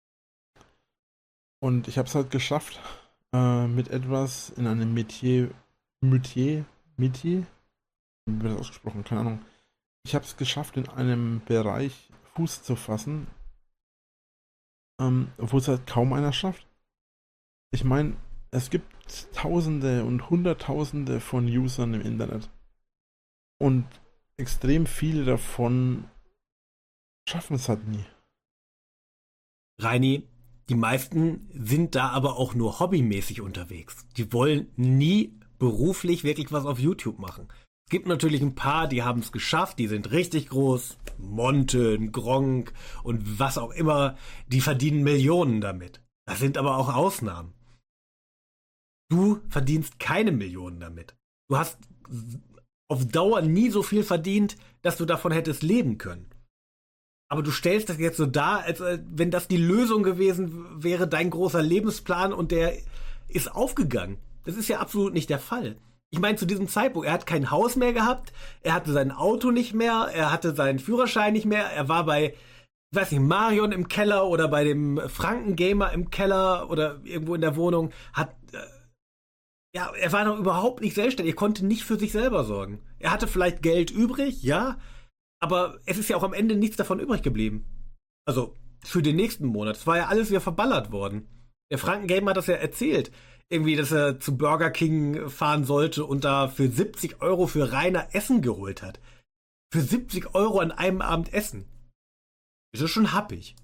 Und ich habe es halt geschafft, äh, mit etwas in einem Metier, Metier, Metier, wie wird das ausgesprochen, keine Ahnung. Ich habe es geschafft, in einem Bereich Fuß zu fassen, ähm, wo es halt kaum einer schafft. Ich meine, es gibt Tausende und Hunderttausende von Usern im Internet. Und extrem viele davon schaffen es halt nie. Reini, die meisten sind da aber auch nur hobbymäßig unterwegs. Die wollen nie beruflich wirklich was auf YouTube machen. Es gibt natürlich ein paar, die haben es geschafft, die sind richtig groß, Monte, Gronkh und was auch immer, die verdienen Millionen damit. Das sind aber auch Ausnahmen. Du verdienst keine Millionen damit. Du hast auf Dauer nie so viel verdient, dass du davon hättest leben können. Aber du stellst das jetzt so dar, als wenn das die Lösung gewesen wäre, dein großer Lebensplan und der ist aufgegangen. Das ist ja absolut nicht der Fall. Ich meine, zu diesem Zeitpunkt, er hat kein Haus mehr gehabt, er hatte sein Auto nicht mehr, er hatte seinen Führerschein nicht mehr, er war bei, ich weiß nicht, Marion im Keller oder bei dem Frankengamer im Keller oder irgendwo in der Wohnung, hat, äh, ja, er war noch überhaupt nicht selbstständig, er konnte nicht für sich selber sorgen. Er hatte vielleicht Geld übrig, ja, aber es ist ja auch am Ende nichts davon übrig geblieben. Also, für den nächsten Monat. Es war ja alles wieder verballert worden. Der Frankengamer hat das ja erzählt. Irgendwie, dass er zu Burger King fahren sollte und da für siebzig Euro für Rainer Essen geholt hat. Für siebzig Euro an einem Abend Essen. Das ist schon happig.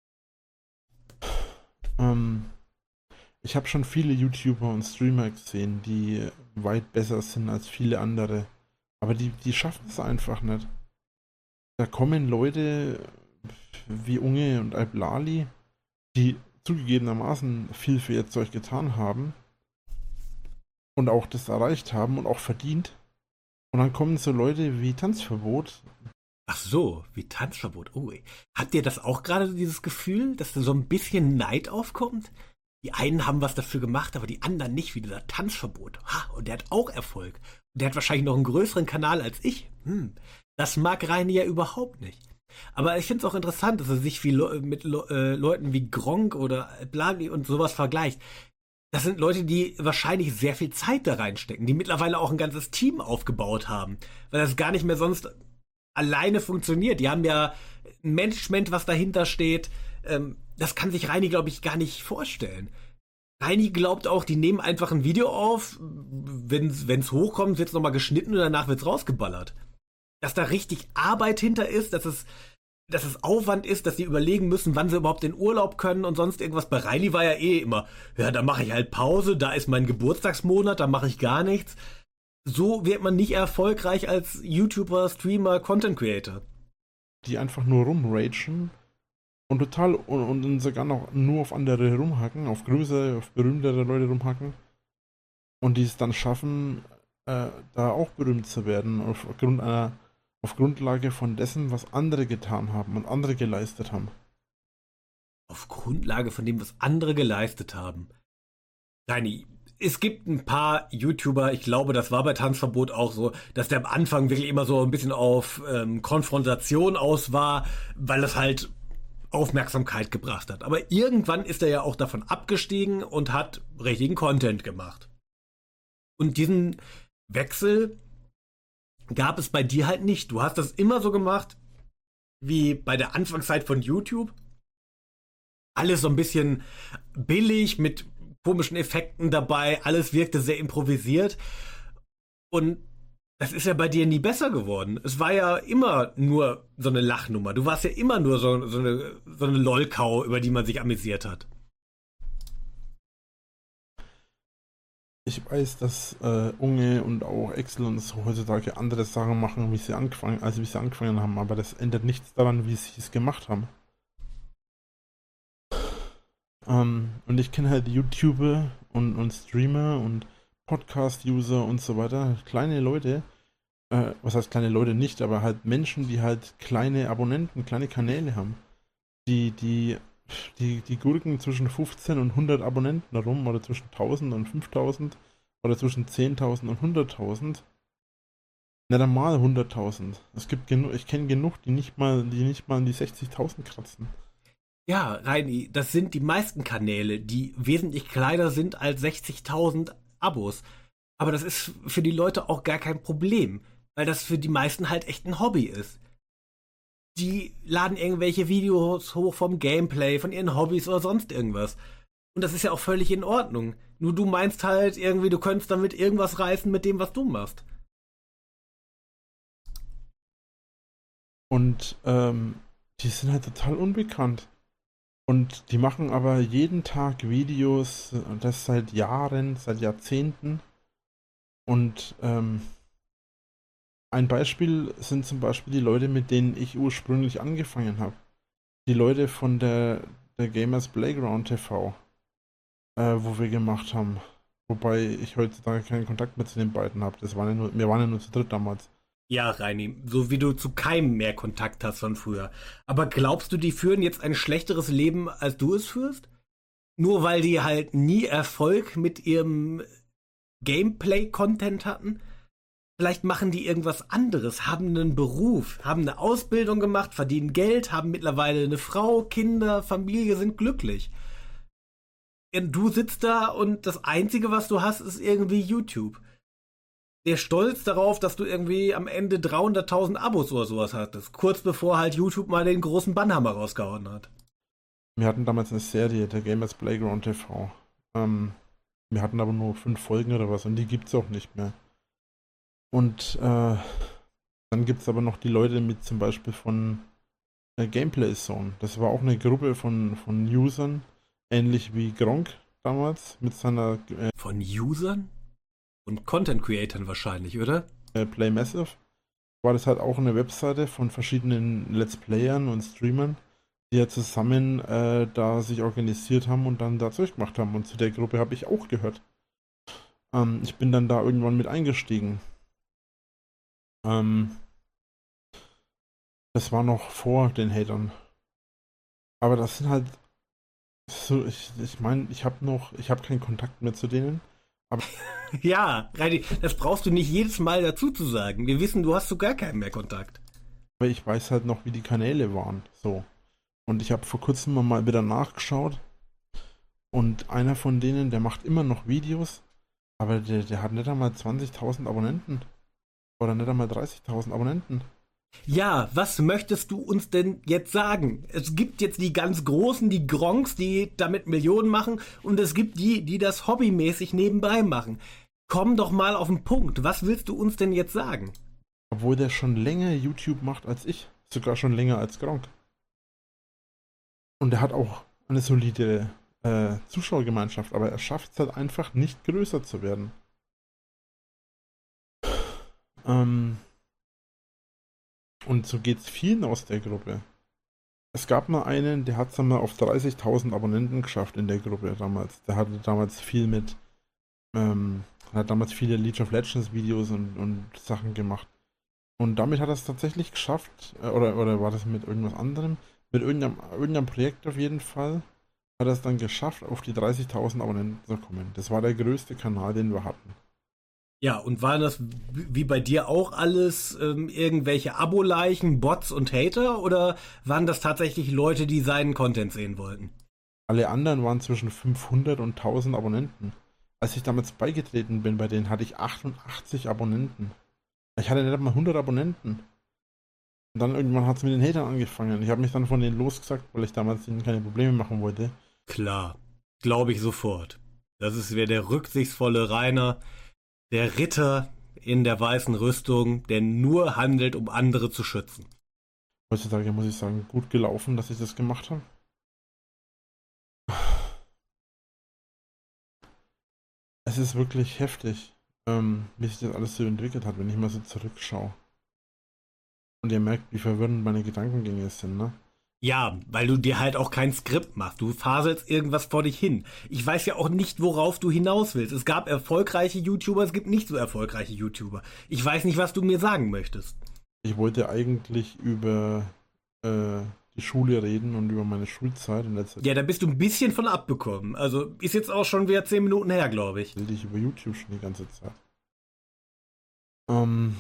Ähm, ich habe schon viele YouTuber und Streamer gesehen, die weit besser sind als viele andere. Aber die, die schaffen es einfach nicht. Da kommen Leute wie Unge und Alblali, die zugegebenermaßen viel für ihr Zeug getan haben und auch das erreicht haben und auch verdient. Und dann kommen so Leute wie Tanzverbot. Ach so, wie Tanzverbot. Oh, habt ihr das auch gerade, dieses Gefühl, dass da so ein bisschen Neid aufkommt? Die einen haben was dafür gemacht, aber die anderen nicht, wie dieser Tanzverbot. Ha, und der hat auch Erfolg. Und der hat wahrscheinlich noch einen größeren Kanal als ich. Hm, das mag Reini ja überhaupt nicht. Aber ich finde es auch interessant, dass er sich viel Le- mit Le- äh, Leuten wie Gronkh oder Blagi und sowas vergleicht. Das sind Leute, die wahrscheinlich sehr viel Zeit da reinstecken, die mittlerweile auch ein ganzes Team aufgebaut haben, weil das gar nicht mehr sonst alleine funktioniert. Die haben ja ein Management, was dahinter steht. Ähm, das kann sich Reini, glaube ich, gar nicht vorstellen. Reini glaubt auch, die nehmen einfach ein Video auf, wenn es hochkommt, wird es nochmal geschnitten und danach wird es rausgeballert. Dass da richtig Arbeit hinter ist, dass es, dass es Aufwand ist, dass sie überlegen müssen, wann sie überhaupt in Urlaub können und sonst irgendwas. Bei Reini war ja eh immer, ja, da mache ich halt Pause, da ist mein Geburtstagsmonat, da mache ich gar nichts. So wird man nicht erfolgreich als YouTuber, Streamer, Content Creator. Die einfach nur rumragen und total und, und sogar noch nur auf andere rumhacken, auf größere, auf berühmtere Leute rumhacken und die es dann schaffen, äh, da auch berühmt zu werden, aufgrund einer Auf Grundlage von dessen, was andere getan haben und andere geleistet haben. Auf Grundlage von dem, was andere geleistet haben. Reini, es gibt ein paar YouTuber, ich glaube, das war bei Tanzverbot auch so, dass der am Anfang wirklich immer so ein bisschen auf ähm, Konfrontation aus war, weil das halt Aufmerksamkeit gebracht hat. Aber irgendwann ist er ja auch davon abgestiegen und hat richtigen Content gemacht. Und diesen Wechsel gab es bei dir halt nicht. Du hast das immer so gemacht, wie bei der Anfangszeit von YouTube. Alles so ein bisschen billig, mit komischen Effekten dabei. Alles wirkte sehr improvisiert. Und Das ist ja bei dir nie besser geworden. Es war ja immer nur so eine Lachnummer. Du warst ja immer nur so, so eine, so eine Lolkau, über die man sich amüsiert hat. Ich weiß, dass äh, Unge und auch Excel und so heutzutage andere Sachen machen, wie sie angefangen, also wie sie angefangen haben, aber das ändert nichts daran, wie sie es gemacht haben. Ähm, und ich kenne halt YouTuber und, und Streamer und Podcast-User und so weiter, kleine Leute, äh, was heißt kleine Leute nicht, aber halt Menschen, die halt kleine Abonnenten, kleine Kanäle haben, die, die, die, die gurken zwischen fünfzehn und hundert Abonnenten herum oder zwischen tausend und fünftausend oder zwischen zehntausend und hunderttausend. Nicht einmal hunderttausend. Es gibt genug, ich kenne genug, die nicht mal, die nicht mal an die sechzigtausend kratzen. Ja, Reini, das sind die meisten Kanäle, die wesentlich kleiner sind als sechzigtausend Abos. Aber das ist für die Leute auch gar kein Problem, weil das für die meisten halt echt ein Hobby ist. Die laden irgendwelche Videos hoch vom Gameplay, von ihren Hobbys oder sonst irgendwas. Und das ist ja auch völlig in Ordnung. Nur du meinst halt irgendwie, du könntest damit irgendwas reißen mit dem, was du machst. Und ähm, die sind halt total unbekannt. Und die machen aber jeden Tag Videos, und das seit Jahren, seit Jahrzehnten. Und ähm, ein Beispiel sind zum Beispiel die Leute, mit denen ich ursprünglich angefangen habe. Die Leute von der, der Gamers Playground T V, äh, wo wir gemacht haben. Wobei ich heutzutage keinen Kontakt mehr zu den beiden habe. Das waren ja nur, wir waren ja nur zu dritt damals. Ja, Reini, so wie du zu keinem mehr Kontakt hast von früher. Aber glaubst du, die führen jetzt ein schlechteres Leben, als du es führst? Nur weil die halt nie Erfolg mit ihrem Gameplay-Content hatten? Vielleicht machen die irgendwas anderes, haben einen Beruf, haben eine Ausbildung gemacht, verdienen Geld, haben mittlerweile eine Frau, Kinder, Familie, sind glücklich. Du sitzt da und das Einzige, was du hast, ist irgendwie YouTube. Der Stolz darauf, dass du irgendwie am Ende dreihunderttausend Abos oder sowas hattest. Kurz bevor halt YouTube mal den großen Bannhammer rausgehauen hat. Wir hatten damals eine Serie, der Gamers Playground T V. Ähm, wir hatten aber nur fünf Folgen oder was und die gibt's auch nicht mehr. Und äh, dann gibt's aber noch die Leute mit zum Beispiel von äh, Gameplay Zone. Das war auch eine Gruppe von, von Usern, ähnlich wie Gronk damals mit seiner äh, Von Usern? Und Content-Creatern wahrscheinlich, oder? äh, Play Massive. War das halt auch eine Webseite von verschiedenen Let's Playern und Streamern, die ja zusammen äh, da sich organisiert haben und dann da Zeug gemacht haben. Und zu der Gruppe habe ich auch gehört. Ähm, ich bin dann da irgendwann mit eingestiegen. Ähm, das war noch vor den Hatern. Aber das sind halt so, ich, ich meine, ich habe noch, ich habe keinen Kontakt mehr zu denen. Aber Ja, Reini, das brauchst du nicht jedes Mal dazu zu sagen. Wir wissen, du hast zu gar keinen mehr Kontakt. aber ich weiß halt noch, wie die Kanäle waren. So. Und ich habe vor kurzem mal wieder nachgeschaut. Und einer von denen, der macht immer noch Videos, aber der, der hat nicht einmal zwanzigtausend Abonnenten. Oder nicht einmal dreißigtausend Abonnenten. Ja, was möchtest du uns denn jetzt sagen? Es gibt jetzt die ganz Großen, die Gronks, die damit Millionen machen, und es gibt die, die das hobbymäßig nebenbei machen. Komm doch mal auf den Punkt. Was willst du uns denn jetzt sagen? Obwohl der schon länger YouTube macht als ich. Sogar schon länger als Gronk. Und er hat auch eine solide äh, Zuschauergemeinschaft, aber er schafft es halt einfach nicht größer zu werden. Ähm... Und so geht's vielen aus der Gruppe. Es gab mal einen, der hat es mal auf dreißigtausend Abonnenten geschafft in der Gruppe damals. Der hatte damals viel mit, ähm, hat damals viele League of Legends Videos und, und Sachen gemacht. Und damit hat er es tatsächlich geschafft, äh, oder, oder war das mit irgendwas anderem? Mit irgendeinem, irgendeinem Projekt auf jeden Fall, hat er es dann geschafft, auf die dreißigtausend Abonnenten zu kommen. Das war der größte Kanal, den wir hatten. Ja, und waren das wie bei dir auch alles ähm, irgendwelche Abo-Leichen, Bots und Hater? Oder waren das tatsächlich Leute, die seinen Content sehen wollten? Alle anderen waren zwischen fünfhundert und tausend Abonnenten. Als ich damals beigetreten bin, bei denen hatte ich achtundachtzig Abonnenten. Ich hatte nicht mal hundert Abonnenten. Und dann irgendwann hat es mit den Hatern angefangen. Ich habe mich dann von denen losgesagt, weil ich damals ihnen keine Probleme machen wollte. Klar, glaube ich sofort. Das ist wieder der rücksichtsvolle Rainer, der Ritter. in der weißen Rüstung, der nur handelt, um andere zu schützen. Heutzutage muss ich sagen, gut gelaufen, dass ich das gemacht habe. Es ist wirklich heftig, ähm, wie sich das alles so entwickelt hat, wenn ich mal so zurückschaue. Und ihr merkt, wie verwirrend meine Gedankengänge sind, ne? Ja, weil du dir halt auch kein Skript machst. Du faselst irgendwas vor dich hin. Ich weiß ja auch nicht, worauf du hinaus willst. Es gab erfolgreiche YouTuber, es gibt nicht so erfolgreiche YouTuber. Ich weiß nicht, was du mir sagen möchtest. Ich wollte eigentlich über äh, die Schule reden und über meine Schulzeit in letzter Zeit. Ja, da bist du ein bisschen von abbekommen. Also ist jetzt auch schon wieder zehn Minuten her, glaube ich. Rede ich über YouTube schon die ganze Zeit. Ähm.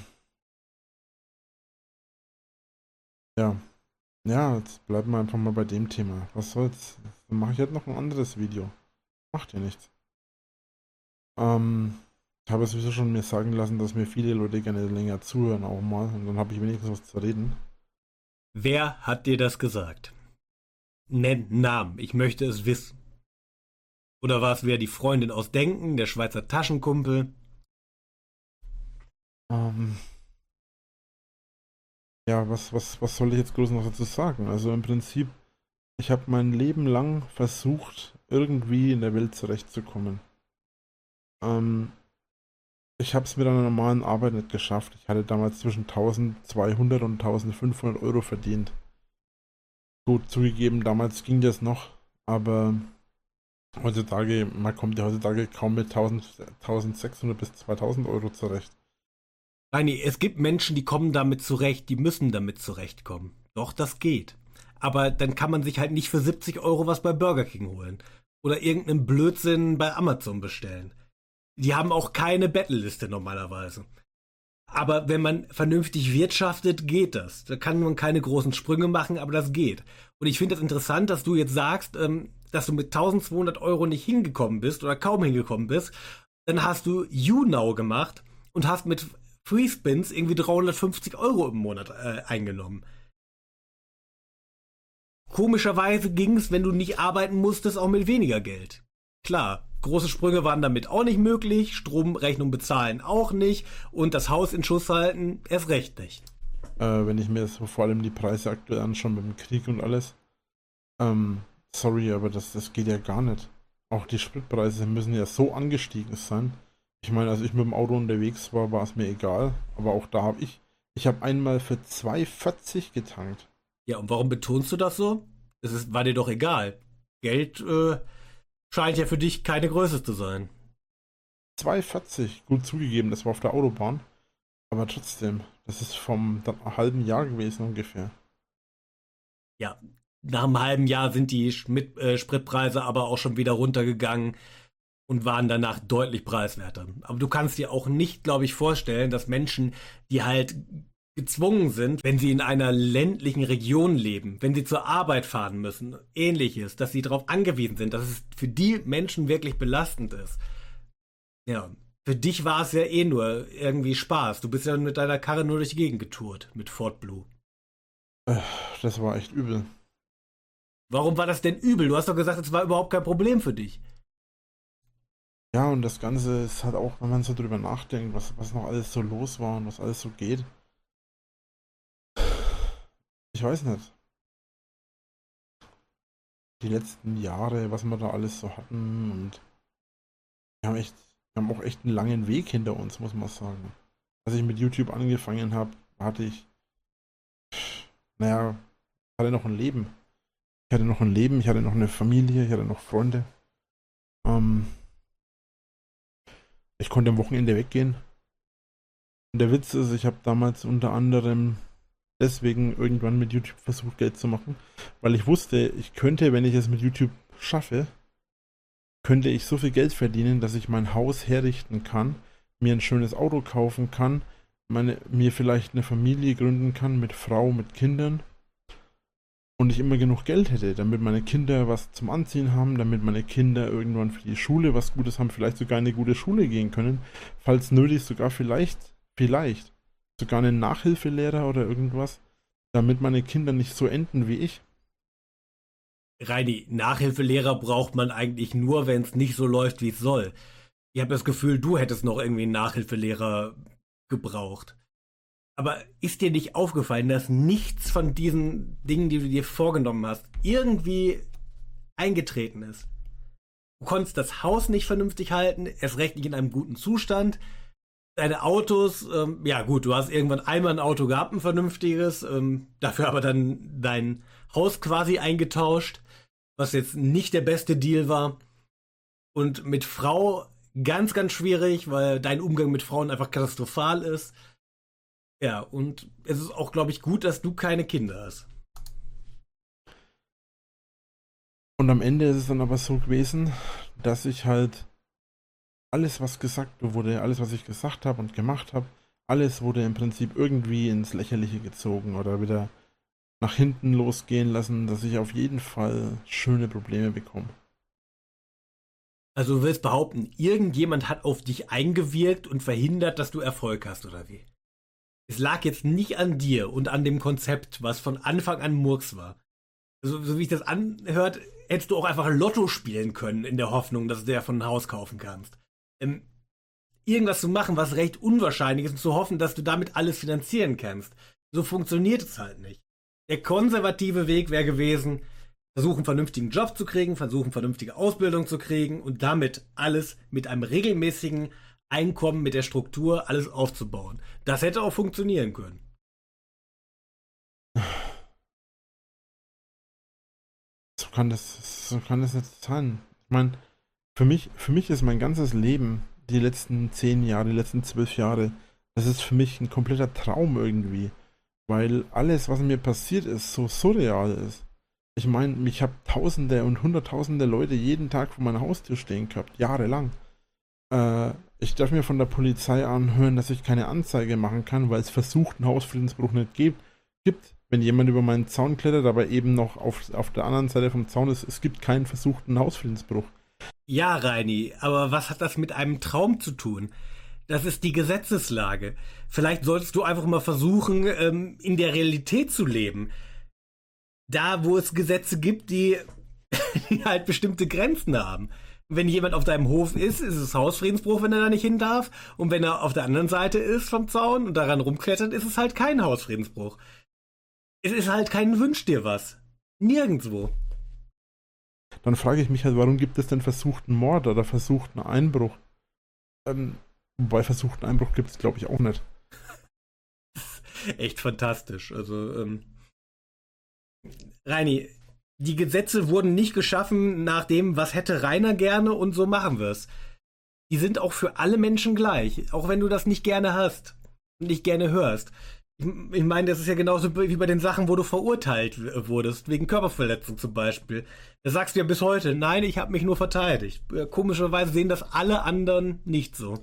Ja. Ja, jetzt bleiben wir einfach mal bei dem Thema. Was soll's? Dann mache ich halt noch ein anderes Video. Macht ja nichts. Ähm, ich habe sowieso schon mir sagen lassen, dass mir viele Leute gerne länger zuhören auch mal. Und dann habe ich wenigstens was zu reden. Wer hat dir das gesagt? Nenn Namen, ich möchte es wissen. Oder war es wieder die Freundin aus Denken, der Schweizer Taschenkumpel? Ähm... Ja, was, was, was soll ich jetzt groß noch dazu sagen? Also im Prinzip, ich habe mein Leben lang versucht, irgendwie in der Welt zurechtzukommen. Ähm, ich habe es mit einer normalen Arbeit nicht geschafft. Ich hatte damals zwischen tausendzweihundert und eintausendfünfhundert Euro verdient. Gut, zugegeben, damals ging das noch, aber heutzutage, man kommt ja heutzutage kaum mit tausend, eintausendsechshundert bis zweitausend Euro zurecht. Reini, es gibt Menschen, die kommen damit zurecht, die müssen damit zurechtkommen. Doch, das geht. Aber dann kann man sich halt nicht für siebzig Euro was bei Burger King holen. Oder irgendeinen Blödsinn bei Amazon bestellen. Die haben auch keine Bettelliste normalerweise. Aber wenn man vernünftig wirtschaftet, geht das. Da kann man keine großen Sprünge machen, aber das geht. Und ich finde es das interessant, dass du jetzt sagst, ähm, dass du mit eintausendzweihundert Euro nicht hingekommen bist oder kaum hingekommen bist. Dann hast du YouNow gemacht und hast mit Free Spins irgendwie dreihundertfünfzig Euro im Monat äh, eingenommen. Komischerweise ging es, wenn du nicht arbeiten musstest, auch mit weniger Geld. Klar, große Sprünge waren damit auch nicht möglich, Stromrechnung bezahlen auch nicht und das Haus in Schuss halten erst recht nicht. Äh, wenn ich mir so vor allem die Preise aktuell anschaue mit dem Krieg und alles, ähm, sorry, aber das, das geht ja gar nicht. Auch die Spritpreise müssen ja so angestiegen sein. Ich meine, als ich mit dem Auto unterwegs war, war es mir egal. Aber auch da habe ich, ich habe einmal für zwei vierzig getankt. Ja, und warum betonst du das so? Es ist, war dir doch egal. Geld äh, scheint ja für dich keine Größe zu sein. zwei vierzig, gut zugegeben, das war auf der Autobahn. Aber trotzdem, das ist vom halben Jahr gewesen ungefähr. Ja, nach einem halben Jahr sind die Schmidt, äh, Spritpreise aber auch schon wieder runtergegangen. Und waren danach deutlich preiswerter. Aber du kannst dir auch nicht, glaube ich, vorstellen, dass Menschen, die halt gezwungen sind, wenn sie in einer ländlichen Region leben, wenn sie zur Arbeit fahren müssen, ähnliches, dass sie darauf angewiesen sind, dass es für die Menschen wirklich belastend ist. Ja, für dich war es ja eh nur irgendwie Spaß. Du bist ja mit deiner Karre nur durch die Gegend getourt, mit Ford Blue. Das war echt übel. Warum war das denn übel? Du hast doch gesagt, es war überhaupt kein Problem für dich. Ja, und das Ganze ist halt auch, wenn man so drüber nachdenkt, was, was noch alles so los war und was alles so geht. Ich weiß nicht. Die letzten Jahre, was wir da alles so hatten und wir haben echt, wir haben auch echt einen langen Weg hinter uns, muss man sagen. Als ich mit YouTube angefangen habe, hatte ich, naja, hatte noch ein Leben. Ich hatte noch ein Leben, ich hatte noch eine Familie, ich hatte noch Freunde. Ähm, Ich konnte am Wochenende weggehen. Und der Witz ist, ich habe damals unter anderem deswegen irgendwann mit YouTube versucht, Geld zu machen, weil ich wusste, ich könnte, wenn ich es mit YouTube schaffe, könnte ich so viel Geld verdienen, dass ich mein Haus herrichten kann, mir ein schönes Auto kaufen kann, meine, mir vielleicht eine Familie gründen kann mit Frau, mit Kindern und ich immer genug Geld hätte, damit meine Kinder was zum Anziehen haben, damit meine Kinder irgendwann für die Schule was Gutes haben, vielleicht sogar in eine gute Schule gehen können, falls nötig sogar vielleicht, vielleicht sogar einen Nachhilfelehrer oder irgendwas, damit meine Kinder nicht so enden wie ich. Reini, Nachhilfelehrer braucht man eigentlich nur, wenn es nicht so läuft, wie es soll. Ich habe das Gefühl, du hättest noch irgendwie einen Nachhilfelehrer gebraucht. Aber ist dir nicht aufgefallen, dass nichts von diesen Dingen, die du dir vorgenommen hast, irgendwie eingetreten ist? Du konntest das Haus nicht vernünftig halten, erst recht nicht in einem guten Zustand. Deine Autos, ähm, ja gut, du hast irgendwann einmal ein Auto gehabt, ein vernünftiges, ähm, dafür aber dann dein Haus quasi eingetauscht, was jetzt nicht der beste Deal war. Und mit Frau ganz, ganz schwierig, weil dein Umgang mit Frauen einfach katastrophal ist. Ja, und es ist auch, glaube ich, gut, dass du keine Kinder hast. Und am Ende ist es dann aber so gewesen, dass ich halt alles, was gesagt wurde, alles, was ich gesagt habe und gemacht habe, alles wurde im Prinzip irgendwie ins Lächerliche gezogen oder wieder nach hinten losgehen lassen, dass ich auf jeden Fall schöne Probleme bekomme. Also du willst behaupten, irgendjemand hat auf dich eingewirkt und verhindert, dass du Erfolg hast, oder wie? Es lag jetzt nicht an dir und an dem Konzept, was von Anfang an Murks war. Also, so wie ich das anhört, hättest du auch einfach Lotto spielen können, in der Hoffnung, dass du davon ein Haus kaufen kannst. Ähm, irgendwas zu machen, was recht unwahrscheinlich ist und zu hoffen, dass du damit alles finanzieren kannst. So funktioniert es halt nicht. Der konservative Weg wäre gewesen, versuchen, einen vernünftigen Job zu kriegen, versuchen, vernünftige Ausbildung zu kriegen und damit alles mit einem regelmäßigen Einkommen, mit der Struktur, alles aufzubauen. Das hätte auch funktionieren können. So kann das, so kann das nicht sein. Ich meine, für mich, für mich ist mein ganzes Leben, die letzten zehn Jahre, die letzten zwölf Jahre, das ist für mich ein kompletter Traum irgendwie. Weil alles, was mir passiert ist, so surreal ist. Ich meine, ich habe Tausende und Hunderttausende Leute jeden Tag vor meiner Haustür stehen gehabt, jahrelang. Äh, ich darf mir von der Polizei anhören, dass ich keine Anzeige machen kann, weil es versuchten Hausfriedensbruch nicht gibt. gibt. Wenn jemand über meinen Zaun klettert, aber eben noch auf, auf der anderen Seite vom Zaun ist, es gibt keinen versuchten Hausfriedensbruch. Ja, Reini, aber was hat das mit einem Traum zu tun? Das ist die Gesetzeslage. Vielleicht solltest du einfach mal versuchen, ähm, in der Realität zu leben. Da, wo es Gesetze gibt, die, die halt bestimmte Grenzen haben. Wenn jemand auf deinem Hof ist, ist es Hausfriedensbruch, wenn er da nicht hin darf. Und wenn er auf der anderen Seite ist vom Zaun und daran rumklettert, ist es halt kein Hausfriedensbruch. Es ist halt kein Wünsch dir was. Nirgendwo. Dann frage ich mich halt, warum gibt es denn versuchten Mord oder versuchten Einbruch? Ähm, wobei versuchten Einbruch gibt es, glaube ich, auch nicht. Echt fantastisch. Also, ähm, Reini, die Gesetze wurden nicht geschaffen nach dem, was hätte Rainer gerne und so machen wir es. Die sind auch für alle Menschen gleich, auch wenn du das nicht gerne hast und nicht gerne hörst. Ich, ich meine, das ist ja genauso wie bei den Sachen, wo du verurteilt wurdest, wegen Körperverletzung zum Beispiel. Da sagst du ja bis heute, nein, ich habe mich nur verteidigt. Komischerweise sehen das alle anderen nicht so.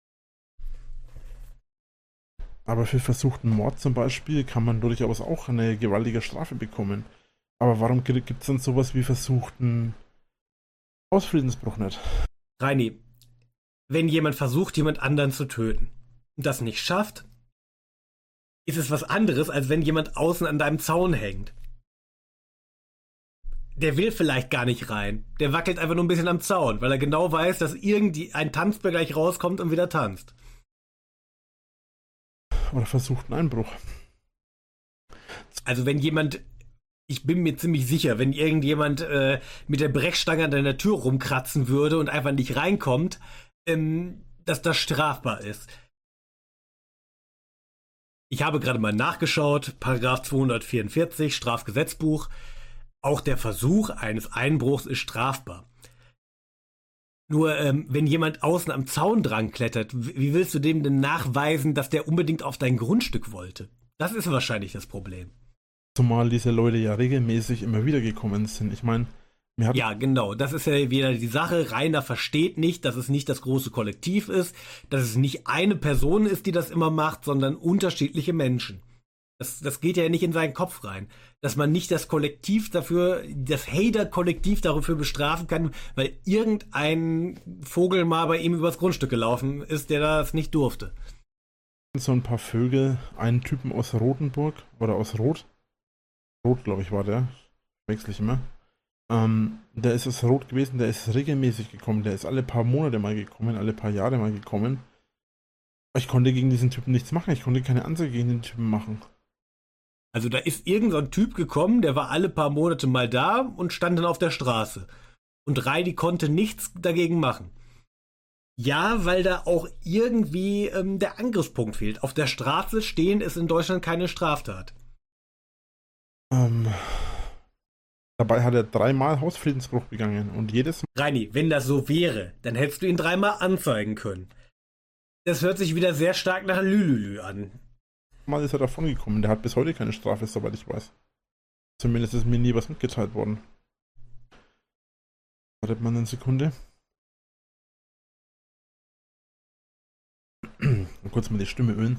Aber für versuchten Mord zum Beispiel kann man durchaus auch eine gewaltige Strafe bekommen. Aber warum gibt es dann sowas wie versuchten Hausfriedensbruch nicht? Reini, wenn jemand versucht, jemand anderen zu töten und das nicht schafft, ist es was anderes, als wenn jemand außen an deinem Zaun hängt. Der will vielleicht gar nicht rein. Der wackelt einfach nur ein bisschen am Zaun, weil er genau weiß, dass irgendwie ein Tanzbär gleich rauskommt und wieder tanzt. Oder versuchten Einbruch. Also wenn jemand, ich bin mir ziemlich sicher, wenn irgendjemand äh, mit der Brechstange an deiner Tür rumkratzen würde und einfach nicht reinkommt, ähm, dass das strafbar ist. Ich habe gerade mal nachgeschaut, Paragraph zweihundertvierundvierzig, Strafgesetzbuch. Auch der Versuch eines Einbruchs ist strafbar. Nur, ähm, wenn jemand außen am Zaun dran klettert, wie willst du dem denn nachweisen, dass der unbedingt auf dein Grundstück wollte? Das ist wahrscheinlich das Problem. Zumal diese Leute ja regelmäßig immer wieder gekommen sind. Ich meine, wir hatten... Ja, genau. Das ist ja wieder die Sache. Rainer versteht nicht, dass es nicht das große Kollektiv ist, dass es nicht eine Person ist, die das immer macht, sondern unterschiedliche Menschen. Das, das geht ja nicht in seinen Kopf rein. Dass man nicht das Kollektiv dafür, das Hater-Kollektiv dafür bestrafen kann, weil irgendein Vogel mal bei ihm übers Grundstück gelaufen ist, der das nicht durfte. So ein paar Vögel, einen Typen aus Rothenburg oder aus Rot. Rot, glaube ich, war der. Wechsle ich immer. Ähm, der ist aus Rot gewesen, der ist regelmäßig gekommen. Der ist alle paar Monate mal gekommen, alle paar Jahre mal gekommen. Ich konnte gegen diesen Typen nichts machen. Ich konnte keine Anzeige gegen den Typen machen. Also da ist irgend so ein Typ gekommen, der war alle paar Monate mal da und stand dann auf der Straße. Und Reini konnte nichts dagegen machen. Ja, weil da auch irgendwie ähm, der Angriffspunkt fehlt. Auf der Straße stehen ist in Deutschland keine Straftat. Ähm, dabei hat er dreimal Hausfriedensbruch begangen und jedes Reini, wenn das so wäre, dann hättest du ihn dreimal anzeigen können. Das hört sich wieder sehr stark nach Lülülü an. Mal ist er davon gekommen. Der hat bis heute keine Strafe, soweit ich weiß. Zumindest ist mir nie was mitgeteilt worden. Wartet mal eine Sekunde. Kurz mal die Stimme ölen.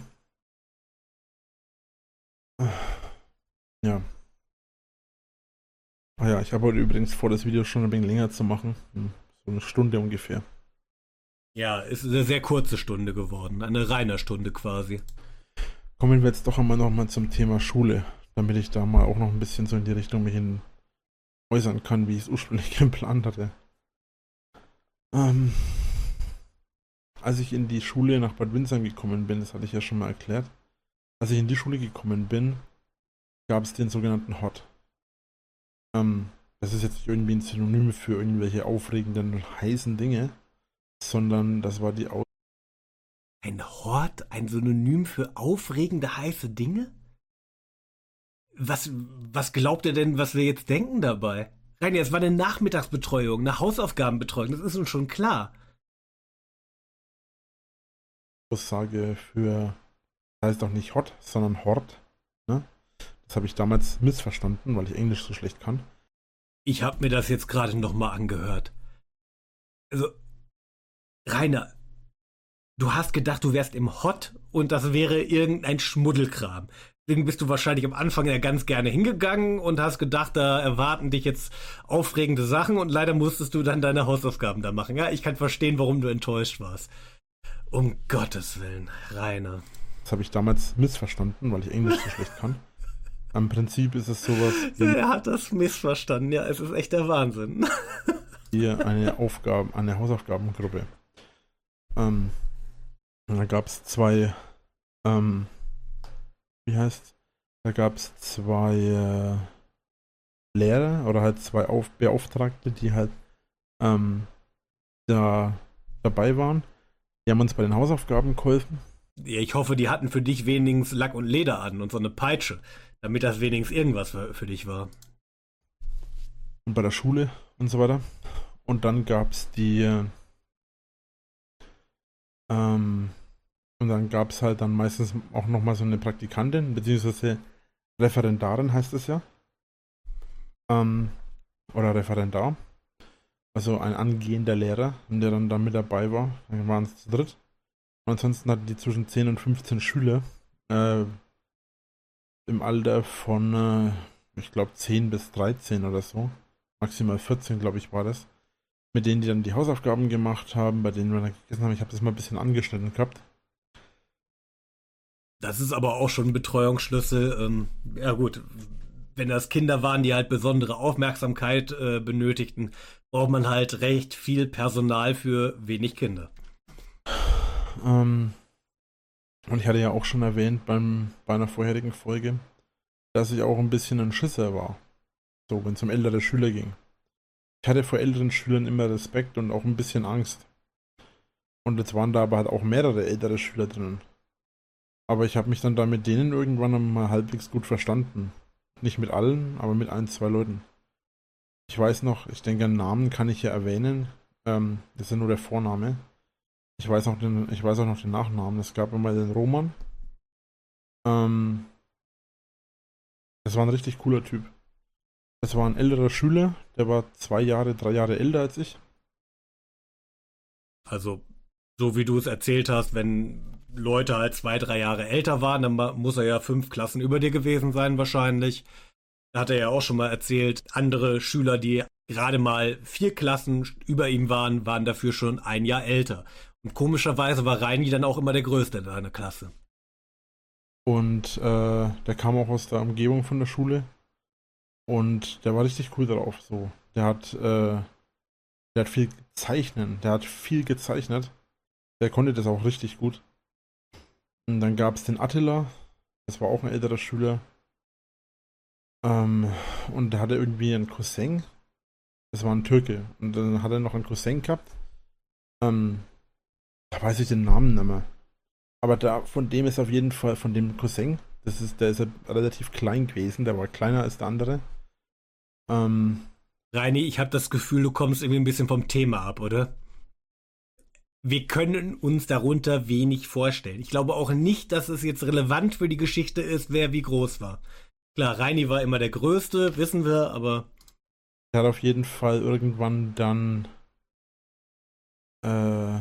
Ja. Ah ja, ich habe heute übrigens vor, das Video schon ein wenig länger zu machen. So eine Stunde ungefähr. Ja, ist eine sehr kurze Stunde geworden. Eine reine Stunde quasi. Kommen wir jetzt doch einmal nochmal zum Thema Schule, damit ich da mal auch noch ein bisschen so in die Richtung mich hin äußern kann, wie ich es ursprünglich geplant hatte. Ähm, als ich in die Schule nach Bad Windsheim gekommen bin, das hatte ich ja schon mal erklärt, als ich in die Schule gekommen bin, gab es den sogenannten Hot. Ähm, das ist jetzt nicht irgendwie ein Synonym für irgendwelche aufregenden und heißen Dinge, sondern das war die Aus Ein Hort? Ein Synonym für aufregende, heiße Dinge? Was, was glaubt ihr denn, was wir jetzt denken dabei? Reini, es war eine Nachmittagsbetreuung, eine Hausaufgabenbetreuung, das ist uns schon klar. Aussage für, das heißt auch nicht Hot, sondern Hort. Ne? Das habe ich damals missverstanden, weil ich Englisch so schlecht kann. Ich habe mir das jetzt gerade nochmal angehört. Also, Rainer, du hast gedacht, du wärst im Hot und das wäre irgendein Schmuddelkram. Deswegen bist du wahrscheinlich am Anfang ja ganz gerne hingegangen und hast gedacht, da erwarten dich jetzt aufregende Sachen und leider musstest du dann deine Hausaufgaben da machen. Ja, ich kann verstehen, warum du enttäuscht warst. Um Gottes Willen, Rainer. Das habe ich damals missverstanden, weil ich Englisch so schlecht kann. Im Prinzip ist es sowas wie Er hat das missverstanden, ja, es ist echt der Wahnsinn. hier eine Aufgaben, eine Hausaufgabengruppe. Ähm, und da gab es zwei, ähm, wie heißt, da gab es zwei äh, Lehrer oder halt zwei Auf Beauftragte, die halt ähm, da dabei waren. Die haben uns bei den Hausaufgaben geholfen. Ja, ich hoffe, die hatten für dich wenigstens Lack und Leder an und so eine Peitsche, damit das wenigstens irgendwas für, für dich war. Und bei der Schule und so weiter. Und dann gab es die ähm, und dann gab es halt dann meistens auch nochmal so eine Praktikantin, beziehungsweise Referendarin heißt es ja. Ähm, oder Referendar. Also ein angehender Lehrer, der dann da mit dabei war. Dann waren es zu dritt. Und ansonsten hatten die zwischen zehn und fünfzehn Schüler äh, im Alter von, äh, ich glaube, zehn bis dreizehn oder so. Maximal vierzehn, glaube ich, war das. Mit denen die dann die Hausaufgaben gemacht haben, bei denen wir dann gegessen haben. Ich habe das mal ein bisschen angeschnitten gehabt. Das ist aber auch schon ein Betreuungsschlüssel. Ähm, ja gut, wenn das Kinder waren, die halt besondere Aufmerksamkeit äh, benötigten, braucht man halt recht viel Personal für wenig Kinder. Ähm, und ich hatte ja auch schon erwähnt beim, bei einer vorherigen Folge, dass ich auch ein bisschen ein Schisser war. So, wenn es um ältere Schüler ging. Ich hatte vor älteren Schülern immer Respekt und auch ein bisschen Angst. Und jetzt waren da aber halt auch mehrere ältere Schüler drin. Aber ich habe mich dann da mit denen irgendwann mal halbwegs gut verstanden. Nicht mit allen, aber mit ein, zwei Leuten. Ich weiß noch, ich denke, einen Namen kann ich ja erwähnen. Ähm, das ist ja nur der Vorname. Ich weiß, auch den, ich weiß auch noch den Nachnamen. Es gab immer den Roman. Ähm, das war ein richtig cooler Typ. Das war ein älterer Schüler, der war zwei Jahre, drei Jahre älter als ich. Also, so wie du es erzählt hast, wenn Leute halt zwei, drei Jahre älter waren, dann muss er ja fünf Klassen über dir gewesen sein wahrscheinlich. Da hat er ja auch schon mal erzählt, andere Schüler, die gerade mal vier Klassen über ihm waren, waren dafür schon ein Jahr älter. Und komischerweise war Reini dann auch immer der Größte in seiner Klasse. Und äh, der kam auch aus der Umgebung von der Schule. Und der war richtig cool drauf. So. Der hat, äh, der hat viel zeichnen. Der hat viel gezeichnet. Der konnte das auch richtig gut. Und dann gab es den Attila, das war auch ein älterer Schüler. Ähm, und der hatte irgendwie einen Cousin, das war ein Türke. Und dann hat er noch einen Cousin gehabt. Ähm, da weiß ich den Namen nicht mehr. Aber da, von dem ist auf jeden Fall, von dem Cousin, das ist, der ist ja relativ klein gewesen, der war kleiner als der andere. Ähm, Reini, ich habe das Gefühl, du kommst irgendwie ein bisschen vom Thema ab, oder? Wir können uns darunter wenig vorstellen. Ich glaube auch nicht, dass es jetzt relevant für die Geschichte ist, wer wie groß war. Klar, Reini war immer der Größte, wissen wir, aber... der hat auf jeden Fall irgendwann dann äh,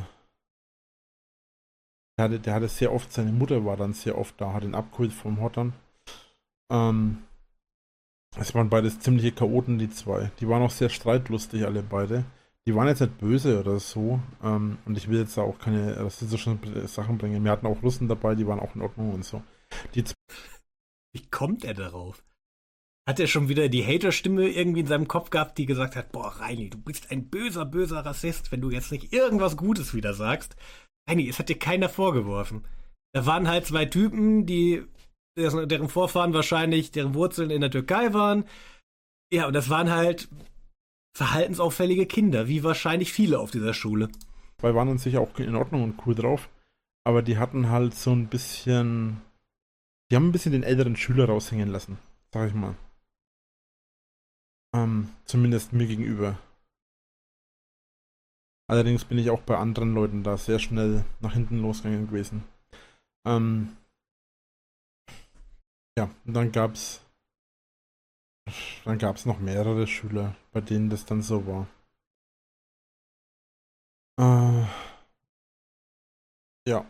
der hatte, der hatte sehr oft, seine Mutter war dann sehr oft da, hat ihn abgeholt vom Hottern. Ähm, es waren beides ziemliche Chaoten, die zwei. Die waren auch sehr streitlustig, alle beide. Die waren jetzt nicht böse oder so. Ähm, und ich will jetzt da auch keine rassistischen Sachen bringen. Wir hatten auch Russen dabei, die waren auch in Ordnung und so. Die zwei Wie kommt er darauf? Hat er schon wieder die Hater-Stimme irgendwie in seinem Kopf gehabt, die gesagt hat, boah, Reini, du bist ein böser, böser Rassist, wenn du jetzt nicht irgendwas Gutes wieder sagst. Reini, es hat dir keiner vorgeworfen. Da waren halt zwei Typen, die, deren Vorfahren wahrscheinlich, deren Wurzeln in der Türkei waren. Ja, und das waren halt verhaltensauffällige Kinder, wie wahrscheinlich viele auf dieser Schule. zwei waren uns sicher auch in Ordnung und cool drauf. Aber die hatten halt so ein bisschen, die haben ein bisschen den älteren Schüler raushängen lassen, sag ich mal. Ähm, zumindest mir gegenüber. Allerdings bin ich auch bei anderen Leuten da sehr schnell nach hinten losgegangen gewesen. Ähm, ja, und dann gab's dann gab's noch mehrere Schüler, bei denen das dann so war. Äh, ja.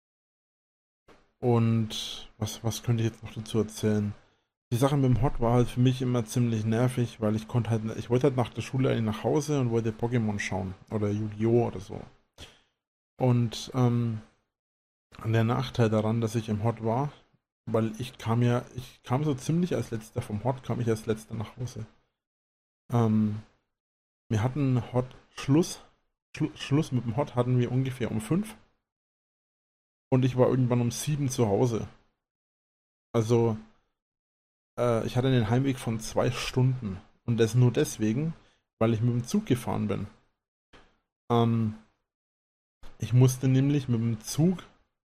Und was, was könnte ich jetzt noch dazu erzählen? Die Sache mit dem Hot war halt für mich immer ziemlich nervig, weil ich konnte halt, ich wollte halt nach der Schule eigentlich nach Hause und wollte Pokémon schauen oder Yu-Gi-Oh! Oder so. Und ähm, der Nachteil daran, dass ich im Hot war, weil ich kam ja, ich kam so ziemlich als letzter vom Hot, kam ich als letzter nach Hause. Ähm, wir hatten Hot Schluss, Schlu Schluss mit dem Hot hatten wir ungefähr um fünf und ich war irgendwann um sieben zu Hause. Also ich hatte einen Heimweg von zwei Stunden. Und das nur deswegen, weil ich mit dem Zug gefahren bin. Ähm, ich musste nämlich mit dem Zug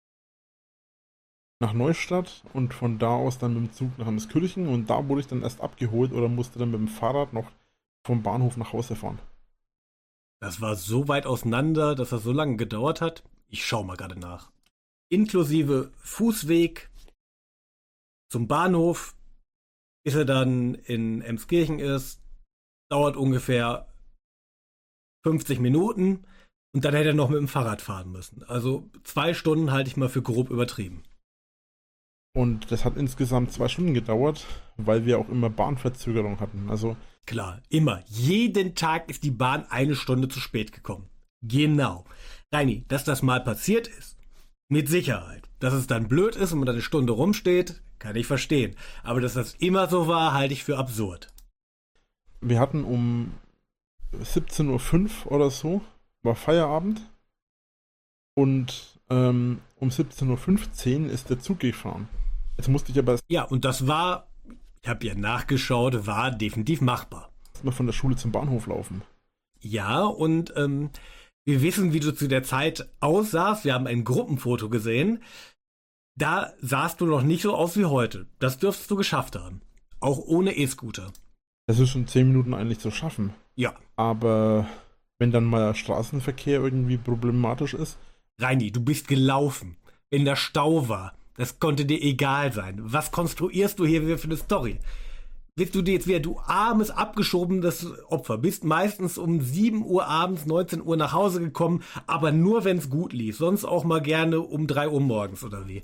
nach Neustadt und von da aus dann mit dem Zug nach Emskirchen und da wurde ich dann erst abgeholt oder musste dann mit dem Fahrrad noch vom Bahnhof nach Hause fahren. Das war so weit auseinander, dass das so lange gedauert hat. Ich schau mal gerade nach. Inklusive Fußweg zum Bahnhof, bis er dann in Emskirchen ist, dauert ungefähr fünfzig Minuten und dann hätte er noch mit dem Fahrrad fahren müssen. Also zwei Stunden halte ich mal für grob übertrieben. Und das hat insgesamt zwei Stunden gedauert, weil wir auch immer Bahnverzögerung hatten. Also klar, immer. Jeden Tag ist die Bahn eine Stunde zu spät gekommen. Genau. Reini, dass das mal passiert ist, mit Sicherheit. Dass es dann blöd ist und man da eine Stunde rumsteht, kann ich verstehen. Aber dass das immer so war, halte ich für absurd. Wir hatten um siebzehn Uhr fünf oder so, war Feierabend. Und ähm, um siebzehn Uhr fünfzehn ist der Zug gefahren. Jetzt musste ich aber erst Ja, und das war, ich habe ja nachgeschaut, war definitiv machbar. mal von der Schule zum Bahnhof laufen. Ja, und ähm, wir wissen, wie du zu der Zeit aussahst. Wir haben ein Gruppenfoto gesehen. Da sahst du noch nicht so aus wie heute. Das dürftest du geschafft haben. Auch ohne E-Scooter. Das ist schon zehn Minuten eigentlich zu schaffen. Ja. Aber wenn dann mal der Straßenverkehr irgendwie problematisch ist. Reini, du bist gelaufen. Wenn der Stau war, das konnte dir egal sein. Was konstruierst du hier wieder für eine Story? Willst du dir jetzt wieder, du armes, abgeschobenes Opfer, bist meistens um sieben Uhr abends, neunzehn Uhr nach Hause gekommen, aber nur, wenn es gut lief. Sonst auch mal gerne um drei Uhr morgens, oder wie?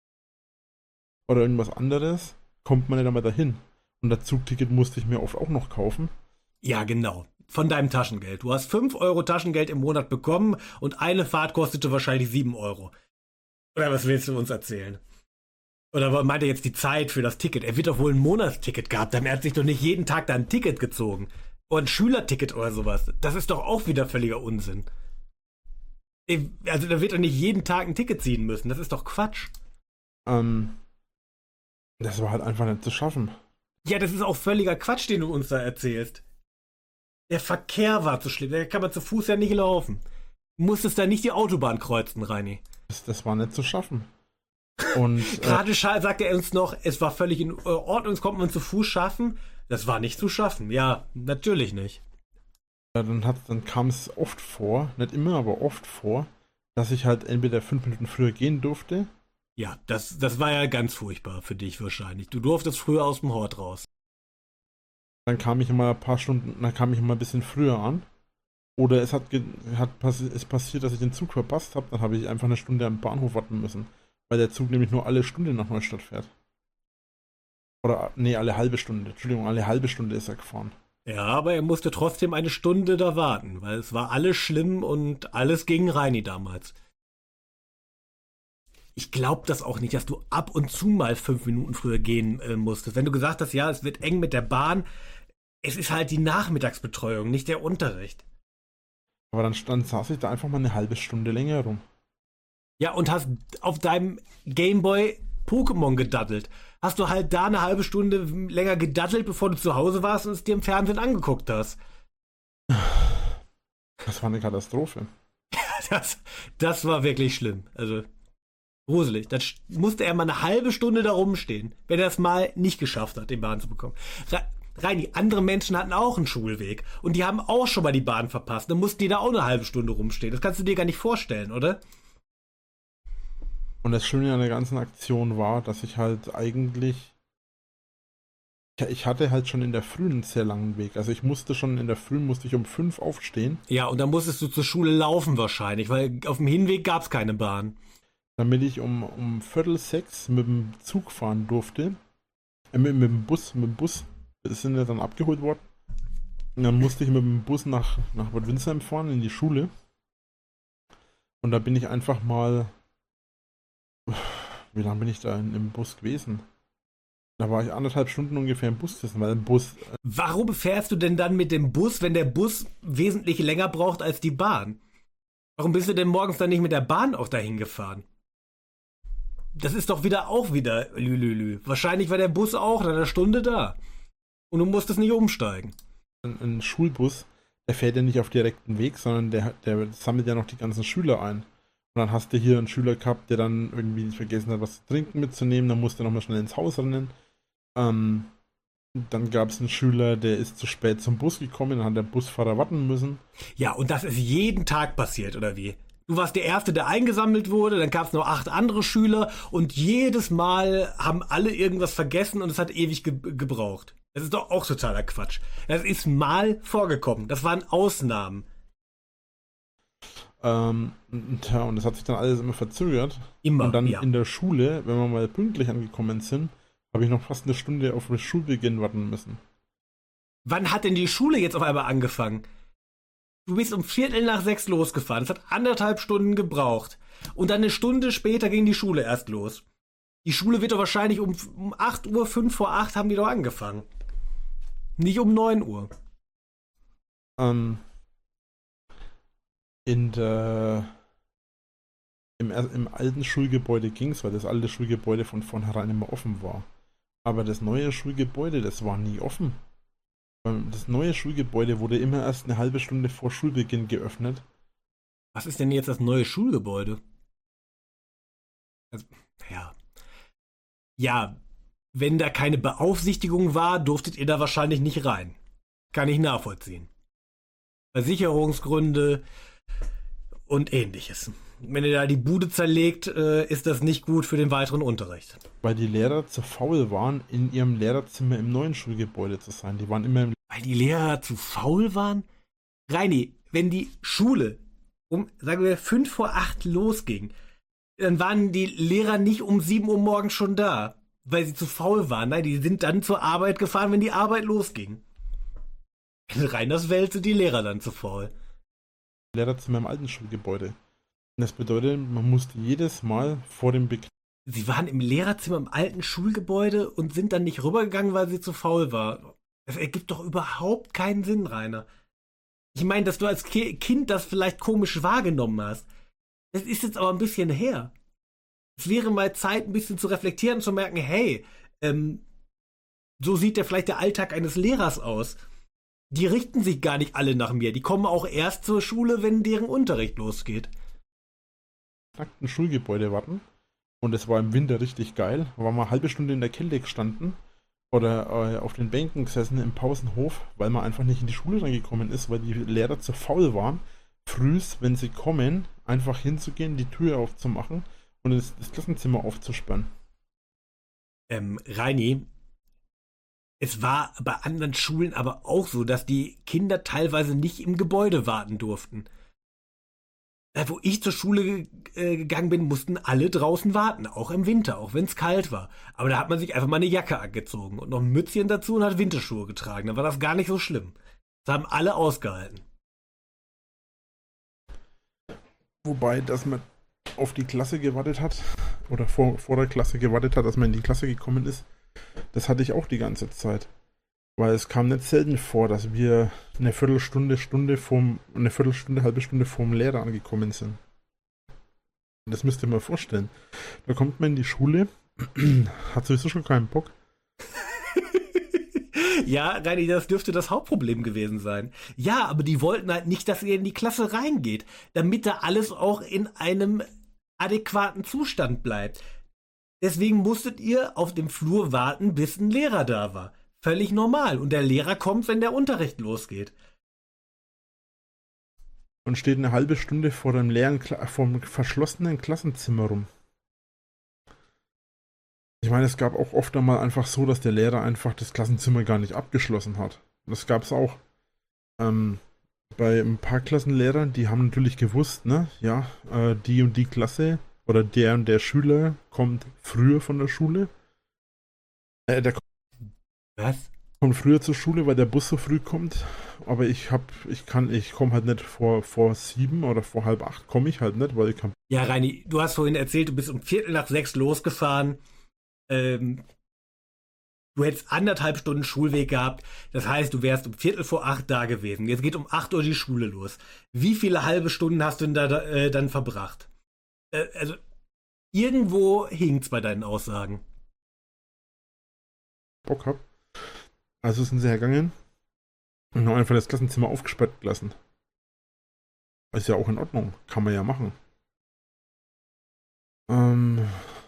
Oder irgendwas anderes, kommt man ja dann mal dahin. Und das Zugticket musste ich mir oft auch noch kaufen. Ja, genau. Von deinem Taschengeld. Du hast fünf Euro Taschengeld im Monat bekommen und eine Fahrt kostete wahrscheinlich sieben Euro. Oder was willst du uns erzählen? Oder meint er jetzt die Zeit für das Ticket? Er wird doch wohl ein Monatsticket gehabt haben. Er hat sich doch nicht jeden Tag da ein Ticket gezogen. Oder ein Schülerticket oder sowas. Das ist doch auch wieder völliger Unsinn. Also da wird er nicht jeden Tag ein Ticket ziehen müssen. Das ist doch Quatsch. Ähm, das war halt einfach nicht zu schaffen. Ja, das ist auch völliger Quatsch, den du uns da erzählst. Der Verkehr war zu schlimm, da kann man zu Fuß ja nicht laufen. Du musstest da nicht die Autobahn kreuzen, Reini. Das, das war nicht zu schaffen. Und äh, Gerade Schal sagte er uns noch, es war völlig in Ordnung, es konnte man zu Fuß schaffen. Das war nicht zu schaffen. Ja, natürlich nicht. dann, hat, dann kam es oft vor, nicht immer, aber oft vor, dass ich halt entweder fünf Minuten früher gehen durfte. Ja, das, das war ja ganz furchtbar für dich wahrscheinlich. Du durftest früher aus dem Hort raus. Dann kam ich immer ein paar Stunden, dann kam ich immer ein bisschen früher an. Oder es hat, ge- hat passi ist passiert, dass ich den Zug verpasst habe, dann habe ich einfach eine Stunde am Bahnhof warten müssen. Weil der Zug nämlich nur alle Stunde nach Neustadt fährt. Oder, nee, alle halbe Stunde. Entschuldigung, alle halbe Stunde ist er gefahren. Ja, aber er musste trotzdem eine Stunde da warten, weil es war alles schlimm und alles gegen Reini damals. Ich glaube das auch nicht, dass du ab und zu mal fünf Minuten früher gehen äh, musstest. Wenn du gesagt hast, ja, es wird eng mit der Bahn, es ist halt die Nachmittagsbetreuung, nicht der Unterricht. Aber dann, dann saß ich da einfach mal eine halbe Stunde länger rum. Ja, und hast auf deinem Gameboy Pokémon gedaddelt. Hast du halt da eine halbe Stunde länger gedaddelt, bevor du zu Hause warst und es dir im Fernsehen angeguckt hast. Das war eine Katastrophe. Das, das war wirklich schlimm. Also gruselig. Dann sch- musste er mal eine halbe Stunde da rumstehen, wenn er es mal nicht geschafft hat, den Bahn zu bekommen. Re- Reini, andere Menschen hatten auch einen Schulweg und die haben auch schon mal die Bahn verpasst. Dann mussten die da auch eine halbe Stunde rumstehen. Das kannst du dir gar nicht vorstellen, oder? Und das Schöne an der ganzen Aktion war, dass ich halt eigentlich. Ja, ich hatte halt schon in der Früh einen sehr langen Weg. Also ich musste schon in der Früh, musste ich um fünf aufstehen, Ja, und dann musstest du zur Schule laufen wahrscheinlich, weil auf dem Hinweg gab es keine Bahn. damit ich um, um Viertel sechs mit dem Zug fahren durfte. Äh, mit, mit dem Bus, mit dem Bus. Wir sind ja dann abgeholt worden. Und dann musste ich mit dem Bus nach, nach Bad Windsheim fahren, in die Schule. Und da bin ich einfach mal. Wie lange bin ich da in, im Bus gewesen? Da war ich anderthalb Stunden ungefähr im Bus gesessen, weil im Bus. Äh, Warum fährst du denn dann mit dem Bus, wenn der Bus wesentlich länger braucht als die Bahn? Warum bist du denn morgens dann nicht mit der Bahn auch dahin gefahren? Das ist doch wieder auch wieder lülülü. Wahrscheinlich war der Bus auch in einer Stunde da. Und du musstest nicht umsteigen. ein, ein Schulbus, der fährt ja nicht auf direkten Weg, sondern der, der sammelt ja noch die ganzen Schüler ein. Und dann hast du hier einen Schüler gehabt, der dann irgendwie nicht vergessen hat, was zu trinken mitzunehmen. Dann musste er nochmal schnell ins Haus rennen. Ähm, dann gab es einen Schüler, der ist zu spät zum Bus gekommen, dann hat der Busfahrer warten müssen. Ja, und das ist jeden Tag passiert, oder wie? Du warst der Erste, der eingesammelt wurde, dann gab es noch acht andere Schüler und jedes Mal haben alle irgendwas vergessen und es hat ewig ge- gebraucht. Das ist doch auch totaler Quatsch. Das ist mal vorgekommen. Das waren Ausnahmen. Ähm, tja, und das hat sich dann alles immer verzögert. Immer, Und dann ja. in der Schule, wenn wir mal pünktlich angekommen sind, habe ich noch fast eine Stunde auf den Schulbeginn warten müssen. Wann hat denn die Schule jetzt auf einmal angefangen? Du bist um Viertel nach sechs losgefahren. Es hat anderthalb Stunden gebraucht. Und dann eine Stunde später ging die Schule erst los. Die Schule wird doch wahrscheinlich um, um acht Uhr, fünf vor acht haben die doch angefangen. Nicht um neun Uhr. Ähm, in der, im, er- im alten Schulgebäude ging es, weil das alte Schulgebäude von vornherein immer offen war. Aber das neue Schulgebäude, das war nie offen. Ähm, Das neue Schulgebäude wurde immer erst eine halbe Stunde vor Schulbeginn geöffnet. Was ist denn jetzt das neue Schulgebäude? Also, ja. Ja, wenn da keine Beaufsichtigung war, durftet ihr da wahrscheinlich nicht rein. Kann ich nachvollziehen. Versicherungsgründe und ähnliches. Wenn ihr da die Bude zerlegt, äh, ist das nicht gut für den weiteren Unterricht. Weil die Lehrer zu faul waren, in ihrem Lehrerzimmer im neuen Schulgebäude zu sein. Die waren immer im. Weil die Lehrer zu faul waren? Reini, wenn die Schule um, sagen wir, fünf vor acht losging, dann waren die Lehrer nicht um sieben Uhr morgens schon da, weil sie zu faul waren. Nein, die sind dann zur Arbeit gefahren, wenn die Arbeit losging. In Reiners Welt sind die Lehrer dann zu faul. Lehrerzimmer im alten Schulgebäude. Und das bedeutet, man musste jedes Mal vor dem Beginn. Sie waren im Lehrerzimmer im alten Schulgebäude und sind dann nicht rübergegangen, weil sie zu faul war. Das ergibt doch überhaupt keinen Sinn, Rainer. Ich meine, dass du als Ki- Kind das vielleicht komisch wahrgenommen hast. Das ist jetzt aber ein bisschen her. Es wäre mal Zeit, ein bisschen zu reflektieren und zu merken, hey, ähm, so sieht ja vielleicht der Alltag eines Lehrers aus. Die richten sich gar nicht alle nach mir. Die kommen auch erst zur Schule, wenn deren Unterricht losgeht. Ein Schulgebäude warten. Und es war im Winter richtig geil. Da waren wir eine halbe Stunde in der Kälte gestanden oder äh, auf den Bänken gesessen im Pausenhof, weil man einfach nicht in die Schule reingekommen ist, weil die Lehrer zu faul waren, frühs, wenn sie kommen, einfach hinzugehen, die Tür aufzumachen und das, das Klassenzimmer aufzusperren. Ähm, Reini, es war bei anderen Schulen aber auch so, dass die Kinder teilweise nicht im Gebäude warten durften. Da, wo ich zur Schule äh, gegangen bin, mussten alle draußen warten, auch im Winter, auch wenn es kalt war. Aber da hat man sich einfach mal eine Jacke angezogen und noch ein Mützchen dazu und hat Winterschuhe getragen. Da war das gar nicht so schlimm. Das haben alle ausgehalten. Wobei, dass man auf die Klasse gewartet hat oder vor, vor der Klasse gewartet hat, dass man in die Klasse gekommen ist, das hatte ich auch die ganze Zeit. Weil es kam nicht selten vor, dass wir eine Viertelstunde, Stunde vorm, eine Viertelstunde, halbe Stunde vorm Lehrer angekommen sind. Und das müsst ihr mal vorstellen. Da kommt man in die Schule, hat sowieso schon keinen Bock. Ja, Reini, das dürfte das Hauptproblem gewesen sein. Ja, aber die wollten halt nicht, dass ihr in die Klasse reingeht, damit da alles auch in einem adäquaten Zustand bleibt. Deswegen musstet ihr auf dem Flur warten, bis ein Lehrer da war. Völlig normal. Und der Lehrer kommt, wenn der Unterricht losgeht. Und steht eine halbe Stunde vor dem leeren, vom verschlossenen Klassenzimmer rum. Ich meine, es gab auch oft einmal einfach so, dass der Lehrer einfach das Klassenzimmer gar nicht abgeschlossen hat. Das gab es auch. Ähm, bei ein paar Klassenlehrern, die haben natürlich gewusst, ne, ja, äh, die und die Klasse oder der und der Schüler kommt früher von der Schule. Äh, der Was? kommt früher zur Schule, weil der Bus so früh kommt. Aber ich hab, ich kann, ich komme halt nicht vor, vor sieben oder vor halb acht komme ich halt nicht, weil ich kann. Ja, Reini, du hast vorhin erzählt, du bist um Viertel nach sechs losgefahren. Ähm, du hättest anderthalb Stunden Schulweg gehabt. Das heißt, du wärst um Viertel vor acht da gewesen. Jetzt geht um acht Uhr die Schule los. Wie viele halbe Stunden hast du denn da äh, dann verbracht? Äh, also, irgendwo hinkt's bei deinen Aussagen. Bock hab. Also sind sie hergegangen und haben einfach das Klassenzimmer aufgesperrt gelassen. Ist ja auch in Ordnung. Kann man ja machen. Ähm,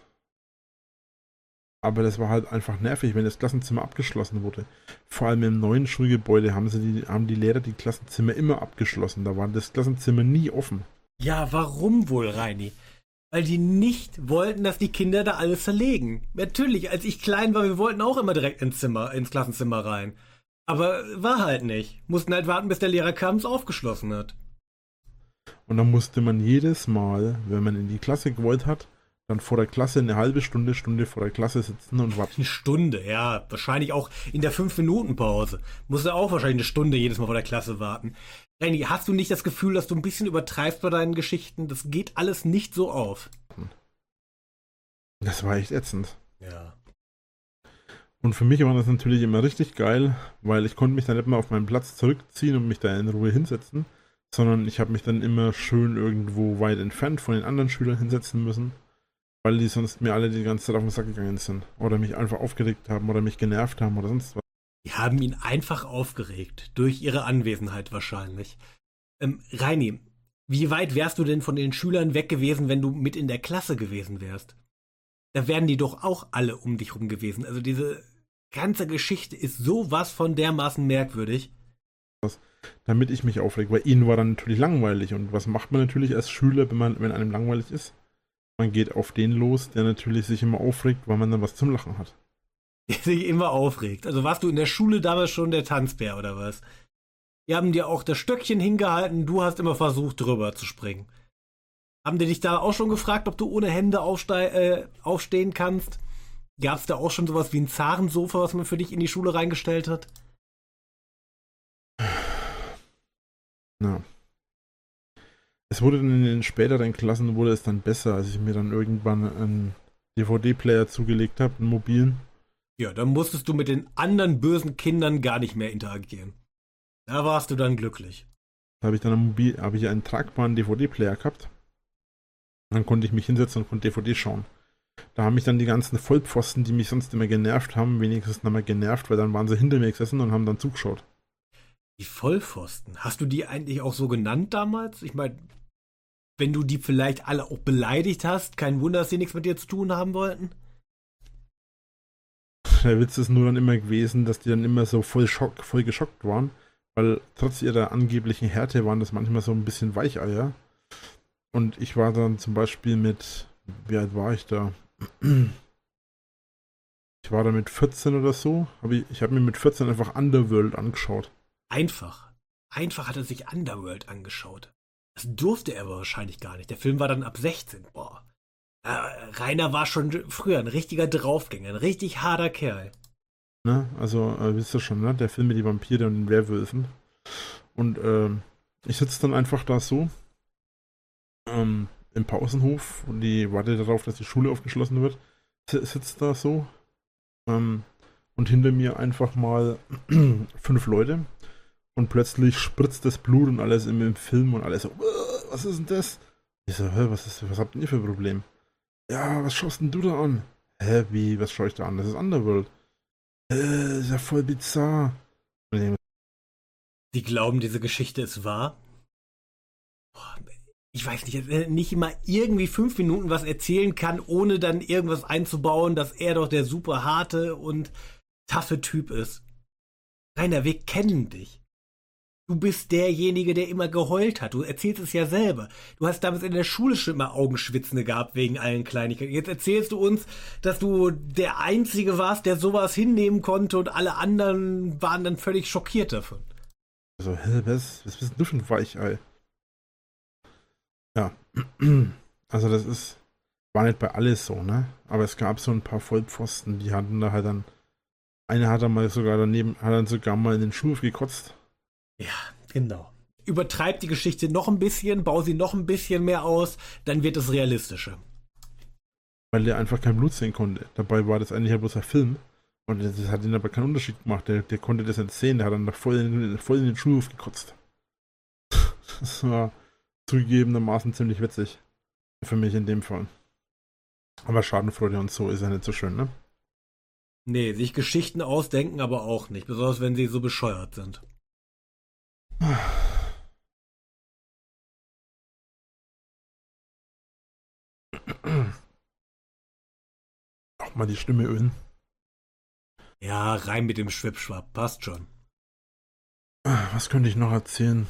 aber das war halt einfach nervig, wenn das Klassenzimmer abgeschlossen wurde. Vor allem im neuen Schulgebäude haben, sie die, haben die Lehrer die Klassenzimmer immer abgeschlossen. Da war das Klassenzimmer nie offen. Ja, warum wohl, Reini? Weil die nicht wollten, dass die Kinder da alles zerlegen. Natürlich, als ich klein war, wir wollten auch immer direkt ins Zimmer, ins Klassenzimmer rein. Aber war halt nicht. Mussten halt warten, bis der Lehrer kam und es aufgeschlossen hat. Und dann musste man jedes Mal, wenn man in die Klasse gewollt hat, dann vor der Klasse eine halbe Stunde, Stunde vor der Klasse sitzen und warten. Eine Stunde, ja. Wahrscheinlich auch in der fünf-Minuten-Pause. Musste auch wahrscheinlich eine Stunde jedes Mal vor der Klasse warten. Reini, hast du nicht das Gefühl, dass du ein bisschen übertreibst bei deinen Geschichten? Das geht alles nicht so auf. Das war echt ätzend. Ja. Und für mich war das natürlich immer richtig geil, weil ich konnte mich dann nicht mehr auf meinen Platz zurückziehen und mich da in Ruhe hinsetzen, sondern ich habe mich dann immer schön irgendwo weit entfernt von den anderen Schülern hinsetzen müssen, weil die sonst mir alle die ganze Zeit auf den Sack gegangen sind oder mich einfach aufgeregt haben oder mich genervt haben oder sonst was. Die haben ihn einfach aufgeregt, durch ihre Anwesenheit wahrscheinlich. Ähm, Reini, wie weit wärst du denn von den Schülern weg gewesen, wenn du mit in der Klasse gewesen wärst? Da wären die doch auch alle um dich rum gewesen. Also diese ganze Geschichte ist sowas von dermaßen merkwürdig. Damit ich mich aufreg, weil ihnen war dann natürlich langweilig. Und was macht man natürlich als Schüler, wenn man, wenn einem langweilig ist? Man geht auf den los, der natürlich sich immer aufregt, weil man dann was zum Lachen hat. Der sich immer aufregt. Also warst du in der Schule damals schon der Tanzbär oder was? Die haben dir auch das Stöckchen hingehalten, du hast immer versucht, drüber zu springen. Haben die dich da auch schon gefragt, ob du ohne Hände aufste- äh, aufstehen kannst? Gab es da auch schon sowas wie ein Zarensofa, was man für dich in die Schule reingestellt hat? Ja. Es wurde dann in den späteren Klassen wurde es dann besser, als ich mir dann irgendwann einen D V D-Player zugelegt habe, einen mobilen. Ja, dann musstest du mit den anderen bösen Kindern gar nicht mehr interagieren. Da warst du dann glücklich. Da habe ich dann einen, Mobil, habe ich einen tragbaren D V D-Player gehabt. Dann konnte ich mich hinsetzen und konnte D V D schauen. Da haben mich dann die ganzen Vollpfosten, die mich sonst immer genervt haben, wenigstens nochmal genervt, weil dann waren sie hinter mir gesessen und haben dann zugeschaut. Die Vollpfosten. Hast du die eigentlich auch so genannt damals? Ich meine, wenn du die vielleicht alle auch beleidigt hast, kein Wunder, dass sie nichts mit dir zu tun haben wollten? Der Witz ist nur dann immer gewesen, dass die dann immer so voll, schock, voll geschockt waren, weil trotz ihrer angeblichen Härte waren das manchmal so ein bisschen Weicheier. Und ich war dann zum Beispiel mit, wie alt war ich da? Ich war da mit vierzehn oder so. Hab ich ich habe mir mit vierzehn einfach Underworld angeschaut. Einfach. Einfach hat er sich Underworld angeschaut. Das durfte er aber wahrscheinlich gar nicht. Der Film war dann ab sechzehn. Boah. Äh, Rainer war schon früher ein richtiger Draufgänger, ein richtig harter Kerl. Ne? Also, äh, wisst ihr schon, ne? Der Film mit die Vampire und den Werwölfen. Und ähm, ich sitze dann einfach da so ähm, im Pausenhof und die warte darauf, dass die Schule aufgeschlossen wird. S sitzt da so ähm, und hinter mir einfach mal fünf Leute und plötzlich spritzt das Blut und alles im, im Film und alles so, was ist denn das? Ich so, hä, was ist, was habt ihr für ein Problem? Ja, was schaust denn du da an? Hä, wie, was schaue ich da an? Das ist Underworld. Äh, ist ja voll bizarr. Die glauben, diese Geschichte ist wahr? Boah, ich weiß nicht, dass er nicht immer irgendwie fünf Minuten was erzählen kann, ohne dann irgendwas einzubauen, dass er doch der super harte und taffe Typ ist. Rainer, wir kennen dich. Du bist derjenige, der immer geheult hat. Du erzählst es ja selber. Du hast damals in der Schule schon immer Augenschwitzende gehabt wegen allen Kleinigkeiten. Jetzt erzählst du uns, dass du der Einzige warst, der sowas hinnehmen konnte und alle anderen waren dann völlig schockiert davon. Also, hä, was, was bist denn du für ein Weichei? Ja, also das ist, war nicht bei alles so, ne? Aber es gab so ein paar Vollpfosten, die hatten da halt dann, einer hat dann mal sogar daneben, hat dann sogar mal in den Schulhof gekotzt. Ja, genau. Übertreib die Geschichte noch ein bisschen, bau sie noch ein bisschen mehr aus, dann wird es realistischer. Weil der einfach kein Blut sehen konnte. Dabei war das eigentlich ja bloß ein Film. Und das hat ihn aber keinen Unterschied gemacht. Der, der konnte das nicht sehen, der hat dann voll in, voll in den Schulhof gekotzt. Das war zugegebenermaßen ziemlich witzig. Für mich in dem Fall. Aber Schadenfreude und so ist ja nicht so schön, ne? Nee, sich Geschichten ausdenken aber auch nicht, besonders wenn sie so bescheuert sind. Auch mal die Stimme ölen. Ja, rein mit dem Schwipschwapp, passt schon. Was könnte ich noch erzählen?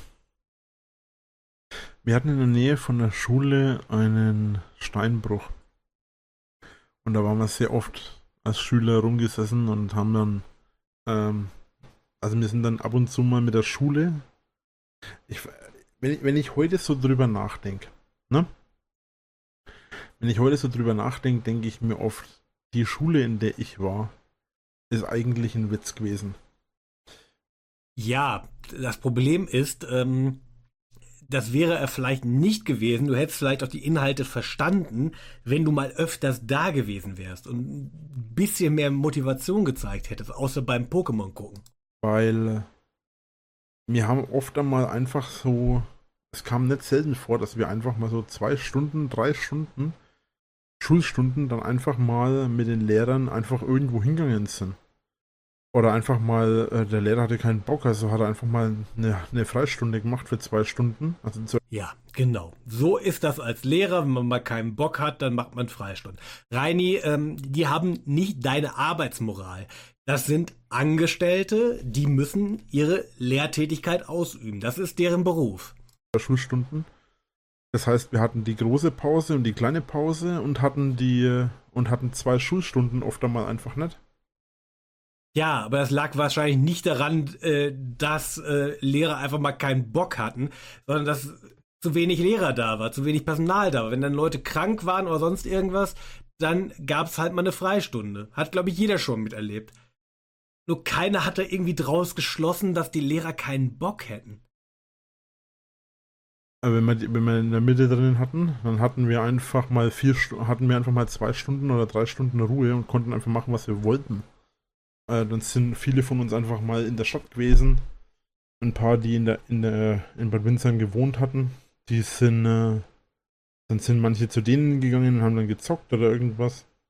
Wir hatten in der Nähe von der Schule einen Steinbruch. Und da waren wir sehr oft als Schüler rumgesessen und haben dann, ähm, also wir sind dann ab und zu mal mit der Schule. Ich, wenn, ich, wenn ich heute so drüber nachdenke, ne? Wenn ich heute so drüber nachdenke, denke ich mir oft, die Schule, in der ich war, ist eigentlich ein Witz gewesen. Ja, das Problem ist, ähm, das wäre er vielleicht nicht gewesen. Du hättest vielleicht auch die Inhalte verstanden, wenn du mal öfters da gewesen wärst und ein bisschen mehr Motivation gezeigt hättest, außer beim Pokémon gucken. Weil wir haben oft einmal einfach so, es kam nicht selten vor, dass wir einfach mal so zwei Stunden, drei Stunden, Schulstunden dann einfach mal mit den Lehrern einfach irgendwo hingegangen sind. Oder einfach mal, äh, der Lehrer hatte keinen Bock, also hat er einfach mal eine, eine Freistunde gemacht für zwei Stunden. Also zu Ja, genau. So ist das als Lehrer. Wenn man mal keinen Bock hat, dann macht man Freistunden. Reini, ähm, die haben nicht deine Arbeitsmoral. Das sind Angestellte, die müssen ihre Lehrtätigkeit ausüben. Das ist deren Beruf. Schulstunden. Das heißt, wir hatten die große Pause und die kleine Pause und hatten die und hatten zwei Schulstunden oft einmal einfach nicht. Ja, aber das lag wahrscheinlich nicht daran, äh, dass äh, Lehrer einfach mal keinen Bock hatten, sondern dass zu wenig Lehrer da war, zu wenig Personal da war. Wenn dann Leute krank waren oder sonst irgendwas, dann gab es halt mal eine Freistunde. Hat, glaube ich, jeder schon miterlebt. Nur keiner hat da irgendwie draus geschlossen, dass die Lehrer keinen Bock hätten. Aber wenn wir, wenn wir in der Mitte drin hatten, dann hatten wir einfach mal vier hatten wir einfach mal zwei Stunden oder drei Stunden Ruhe und konnten einfach machen, was wir wollten. Äh, dann sind viele von uns einfach mal in der Stadt gewesen. Ein paar, die in der in der in Bad Windsheim gewohnt hatten, die sind äh, dann sind manche zu denen gegangen und haben dann gezockt oder irgendwas.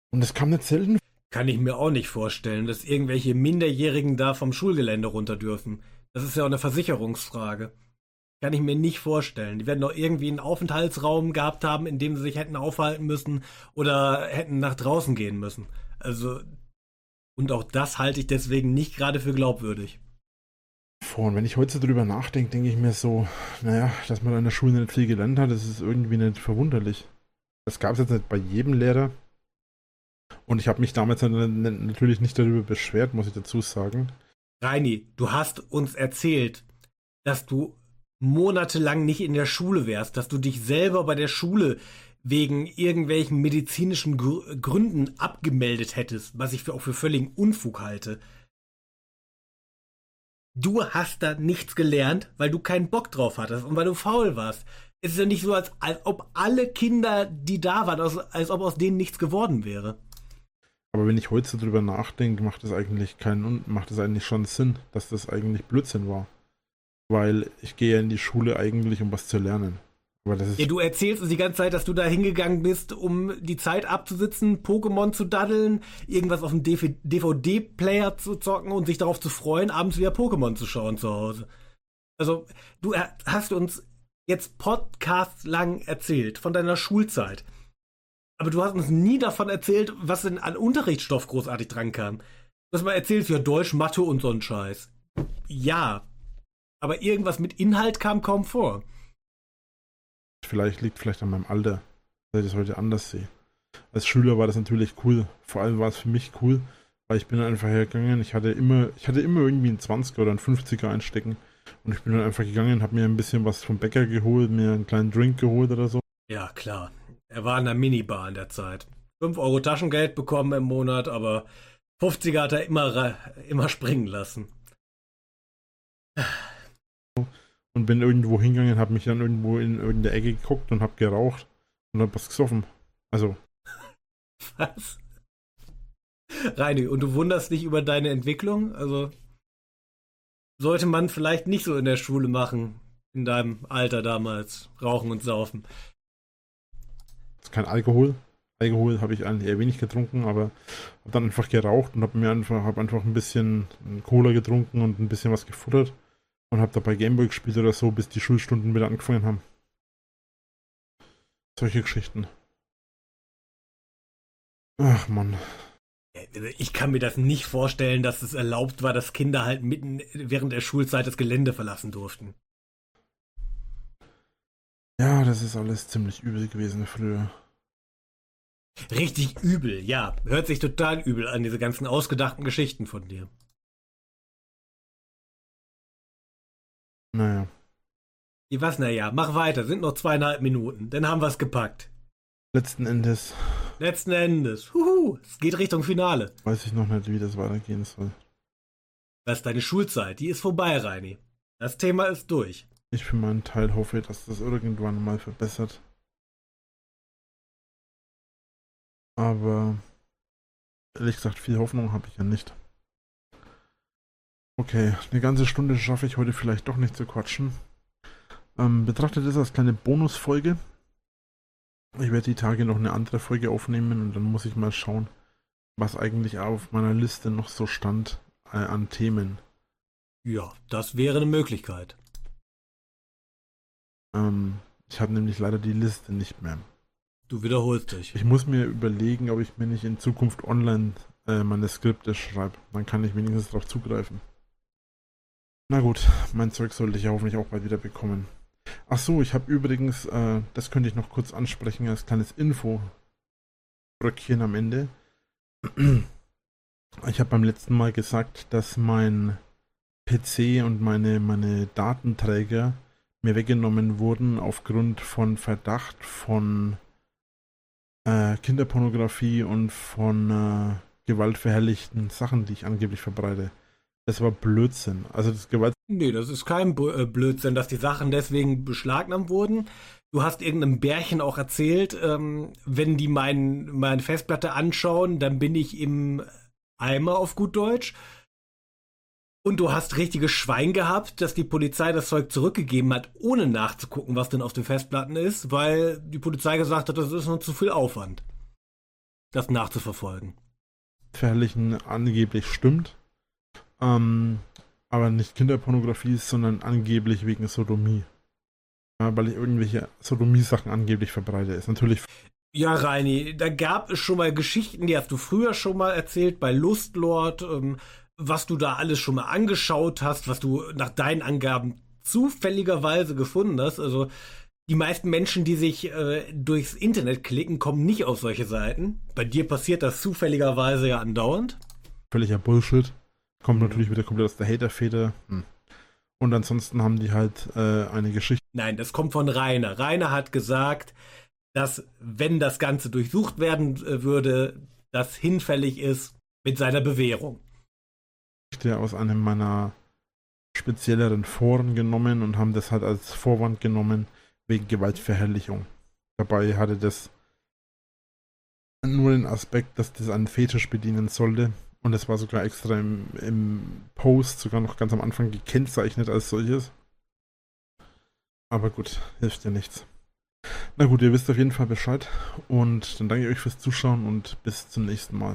Und das kam nicht selten. Kann ich mir auch nicht vorstellen, dass irgendwelche Minderjährigen da vom Schulgelände runter dürfen. Das ist ja auch eine Versicherungsfrage. Kann ich mir nicht vorstellen. Die werden doch irgendwie einen Aufenthaltsraum gehabt haben, in dem sie sich hätten aufhalten müssen oder hätten nach draußen gehen müssen. Also, und auch das halte ich deswegen nicht gerade für glaubwürdig. Und wenn ich heute so drüber nachdenke, denke ich mir so, naja, dass man an der Schule nicht viel gelernt hat, das ist irgendwie nicht verwunderlich. Das gab es jetzt nicht bei jedem Lehrer. Und ich habe mich damals natürlich nicht darüber beschwert, muss ich dazu sagen. Reini, du hast uns erzählt, dass du monatelang nicht in der Schule wärst, dass du dich selber bei der Schule wegen irgendwelchen medizinischen Gr- Gründen abgemeldet hättest, was ich für, auch für völligen Unfug halte. Du hast da nichts gelernt, weil du keinen Bock drauf hattest und weil du faul warst. Es ist ja nicht so, als, als ob alle Kinder, die da waren, als, als ob aus denen nichts geworden wäre. Aber wenn ich heute so drüber nachdenke, macht das eigentlich keinen, macht das eigentlich schon Sinn, dass das eigentlich Blödsinn war. Weil ich gehe ja in die Schule eigentlich, um was zu lernen. Aber das ist Ja, du erzählst uns die ganze Zeit, dass du da hingegangen bist, um die Zeit abzusitzen, Pokémon zu daddeln, irgendwas auf dem D V D-Player zu zocken und sich darauf zu freuen, abends wieder Pokémon zu schauen zu Hause. Also, du er- hast uns jetzt Podcasts lang erzählt von deiner Schulzeit. Aber du hast uns nie davon erzählt, was denn an Unterrichtsstoff großartig dran kam. Du hast mal erzählt, ja, Deutsch, Mathe und so ein Scheiß. Ja, aber irgendwas mit Inhalt kam kaum vor. vielleicht liegt vielleicht an meinem Alter, dass ich das heute anders sehe. Als Schüler war das natürlich cool. Vor allem war es für mich cool, weil ich bin dann einfach hergegangen. Ich hatte immer, ich hatte immer irgendwie einen zwanziger oder einen fünfziger einstecken. Und ich bin dann einfach gegangen, habe mir ein bisschen was vom Bäcker geholt, mir einen kleinen Drink geholt oder so. Ja, klar. Er war in der Minibar in der Zeit. fünf Euro Taschengeld bekommen im Monat, aber fünfziger hat er immer, ra- immer springen lassen. Und bin irgendwo hingegangen, habe mich dann irgendwo in irgendeine Ecke geguckt und habe geraucht und habe was gesoffen. Also, Was? Reini, und du wunderst dich über deine Entwicklung? Also, sollte man vielleicht nicht so in der Schule machen, in deinem Alter damals, rauchen und saufen. das ist kein Alkohol. Alkohol habe ich eigentlich eher wenig getrunken, aber habe dann einfach geraucht und habe mir einfach, hab einfach ein bisschen Cola getrunken und ein bisschen was gefuttert und habe dabei Gameboy gespielt oder so, bis die Schulstunden wieder angefangen haben. Solche Geschichten. Ach Mann. Ich kann mir das nicht vorstellen, dass es erlaubt war, dass Kinder halt mitten während der Schulzeit das Gelände verlassen durften. Ja, das ist alles ziemlich übel gewesen früher. Richtig übel, ja. Hört sich total übel an, diese ganzen ausgedachten Geschichten von dir. Naja. Wie was, naja, mach weiter, sind noch zweieinhalb Minuten, dann haben wir es gepackt. Letzten Endes Letzten Endes, huhu, es geht Richtung Finale. weiß ich noch nicht, wie das weitergehen soll. Das ist deine Schulzeit, die ist vorbei, Reini. Das Thema ist durch. Ich für meinen Teil hoffe, dass das irgendwann mal verbessert. Aber ehrlich gesagt, viel Hoffnung habe ich ja nicht. Okay, eine ganze Stunde schaffe ich heute vielleicht doch nicht zu quatschen. Ähm, betrachtet das als kleine Bonusfolge. Ich werde die Tage noch eine andere Folge aufnehmen und dann muss ich mal schauen, was eigentlich auf meiner Liste noch so stand äh, an Themen. Ja, das wäre eine Möglichkeit. Ähm, ich habe nämlich leider die Liste nicht mehr. Du wiederholst dich. Ich muss mir überlegen, ob ich mir nicht in Zukunft online äh, meine Skripte schreibe. Dann kann ich wenigstens darauf zugreifen. Na gut, mein Zeug sollte ich ja hoffentlich auch bald wieder bekommen. Ach so, ich habe übrigens, äh, das könnte ich noch kurz ansprechen als kleines Info-Bröckchen am Ende. Ich habe beim letzten Mal gesagt, dass mein P C und meine, meine Datenträger mir weggenommen wurden aufgrund von Verdacht von äh, Kinderpornografie und von äh, gewaltverherrlichten Sachen, die ich angeblich verbreite. Das war Blödsinn. Also das Gewalt... Nee, das ist kein B- äh, Blödsinn, dass die Sachen deswegen beschlagnahmt wurden. Du hast irgendeinem Bärchen auch erzählt, ähm, wenn die mein, meine Festplatte anschauen, dann bin ich im Eimer auf gut Deutsch. Und du hast richtiges Schwein gehabt, dass die Polizei das Zeug zurückgegeben hat, ohne nachzugucken, was denn auf den Festplatten ist, weil die Polizei gesagt hat, das ist noch zu viel Aufwand. das nachzuverfolgen. Verherrlichen angeblich stimmt. Ähm, aber nicht Kinderpornografie ist, sondern angeblich wegen Sodomie. Ja, weil ich irgendwelche Sodomie-Sachen angeblich verbreite. Ist natürlich. Ja, Reini, da gab es schon mal Geschichten, die hast du früher schon mal erzählt bei Lustlord, ähm, was du da alles schon mal angeschaut hast, was du nach deinen Angaben zufälligerweise gefunden hast. Also die meisten Menschen, die sich äh, durchs Internet klicken, kommen nicht auf solche Seiten. Bei dir passiert das zufälligerweise ja andauernd. Völliger Bullshit. Kommt natürlich wieder komplett aus der Hater-Feder. Hm. Und ansonsten haben die halt äh, eine Geschichte. Nein, das kommt von Rainer. Rainer hat gesagt, dass, wenn das Ganze durchsucht werden äh, würde, das hinfällig ist mit seiner Bewährung. Aus einem meiner spezielleren Foren genommen und haben das halt als Vorwand genommen wegen Gewaltverherrlichung. Dabei hatte das nur den Aspekt, dass das einen Fetisch bedienen sollte und das war sogar extra im, im Post, sogar noch ganz am Anfang gekennzeichnet als solches. Aber gut, hilft ja nichts. Na gut, ihr wisst auf jeden Fall Bescheid und dann danke ich euch fürs Zuschauen und bis zum nächsten Mal.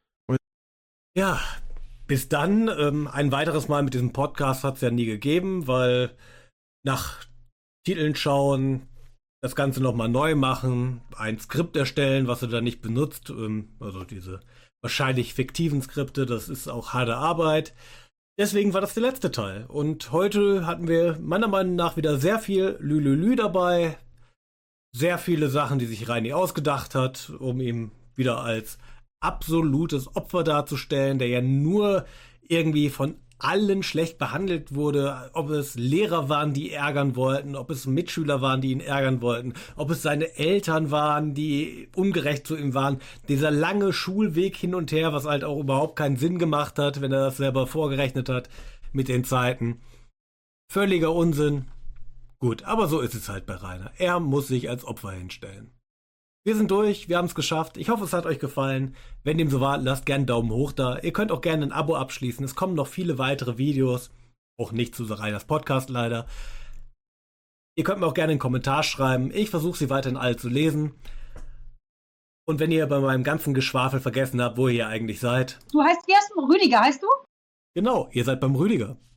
Ja, bis dann. Ähm, ein weiteres Mal mit diesem Podcast hat es ja nie gegeben, weil nach Titeln schauen, das Ganze nochmal neu machen, ein Skript erstellen, was ihr da nicht benutzt, ähm, also diese wahrscheinlich fiktiven Skripte, das ist auch harte Arbeit. Deswegen war das der letzte Teil. Und heute hatten wir meiner Meinung nach wieder sehr viel Lülülü dabei. Sehr viele Sachen, die sich Reini ausgedacht hat, um ihn wieder als absolutes Opfer darzustellen, der ja nur irgendwie von allen schlecht behandelt wurde, ob es Lehrer waren, die ärgern wollten, ob es Mitschüler waren, die ihn ärgern wollten, ob es seine Eltern waren, die ungerecht zu ihm waren. Dieser lange Schulweg hin und her, was halt auch überhaupt keinen Sinn gemacht hat, wenn er das selber vorgerechnet hat mit den Zeiten. Völliger Unsinn. Gut, aber so ist es halt bei Rainer. Er muss sich als Opfer hinstellen. Wir sind durch, wir haben es geschafft. Ich hoffe, es hat euch gefallen. Wenn dem so war, lasst gerne einen Daumen hoch da. Ihr könnt auch gerne ein Abo abschließen. Es kommen noch viele weitere Videos. Auch nicht zu Rainers Podcast leider. Ihr könnt mir auch gerne einen Kommentar schreiben. Ich versuche sie weiterhin alle zu lesen. Und wenn ihr bei meinem ganzen Geschwafel vergessen habt, wo ihr eigentlich seid. Du heißt, wie heißt du? Rüdiger, heißt du? Genau, ihr seid beim Rüdiger.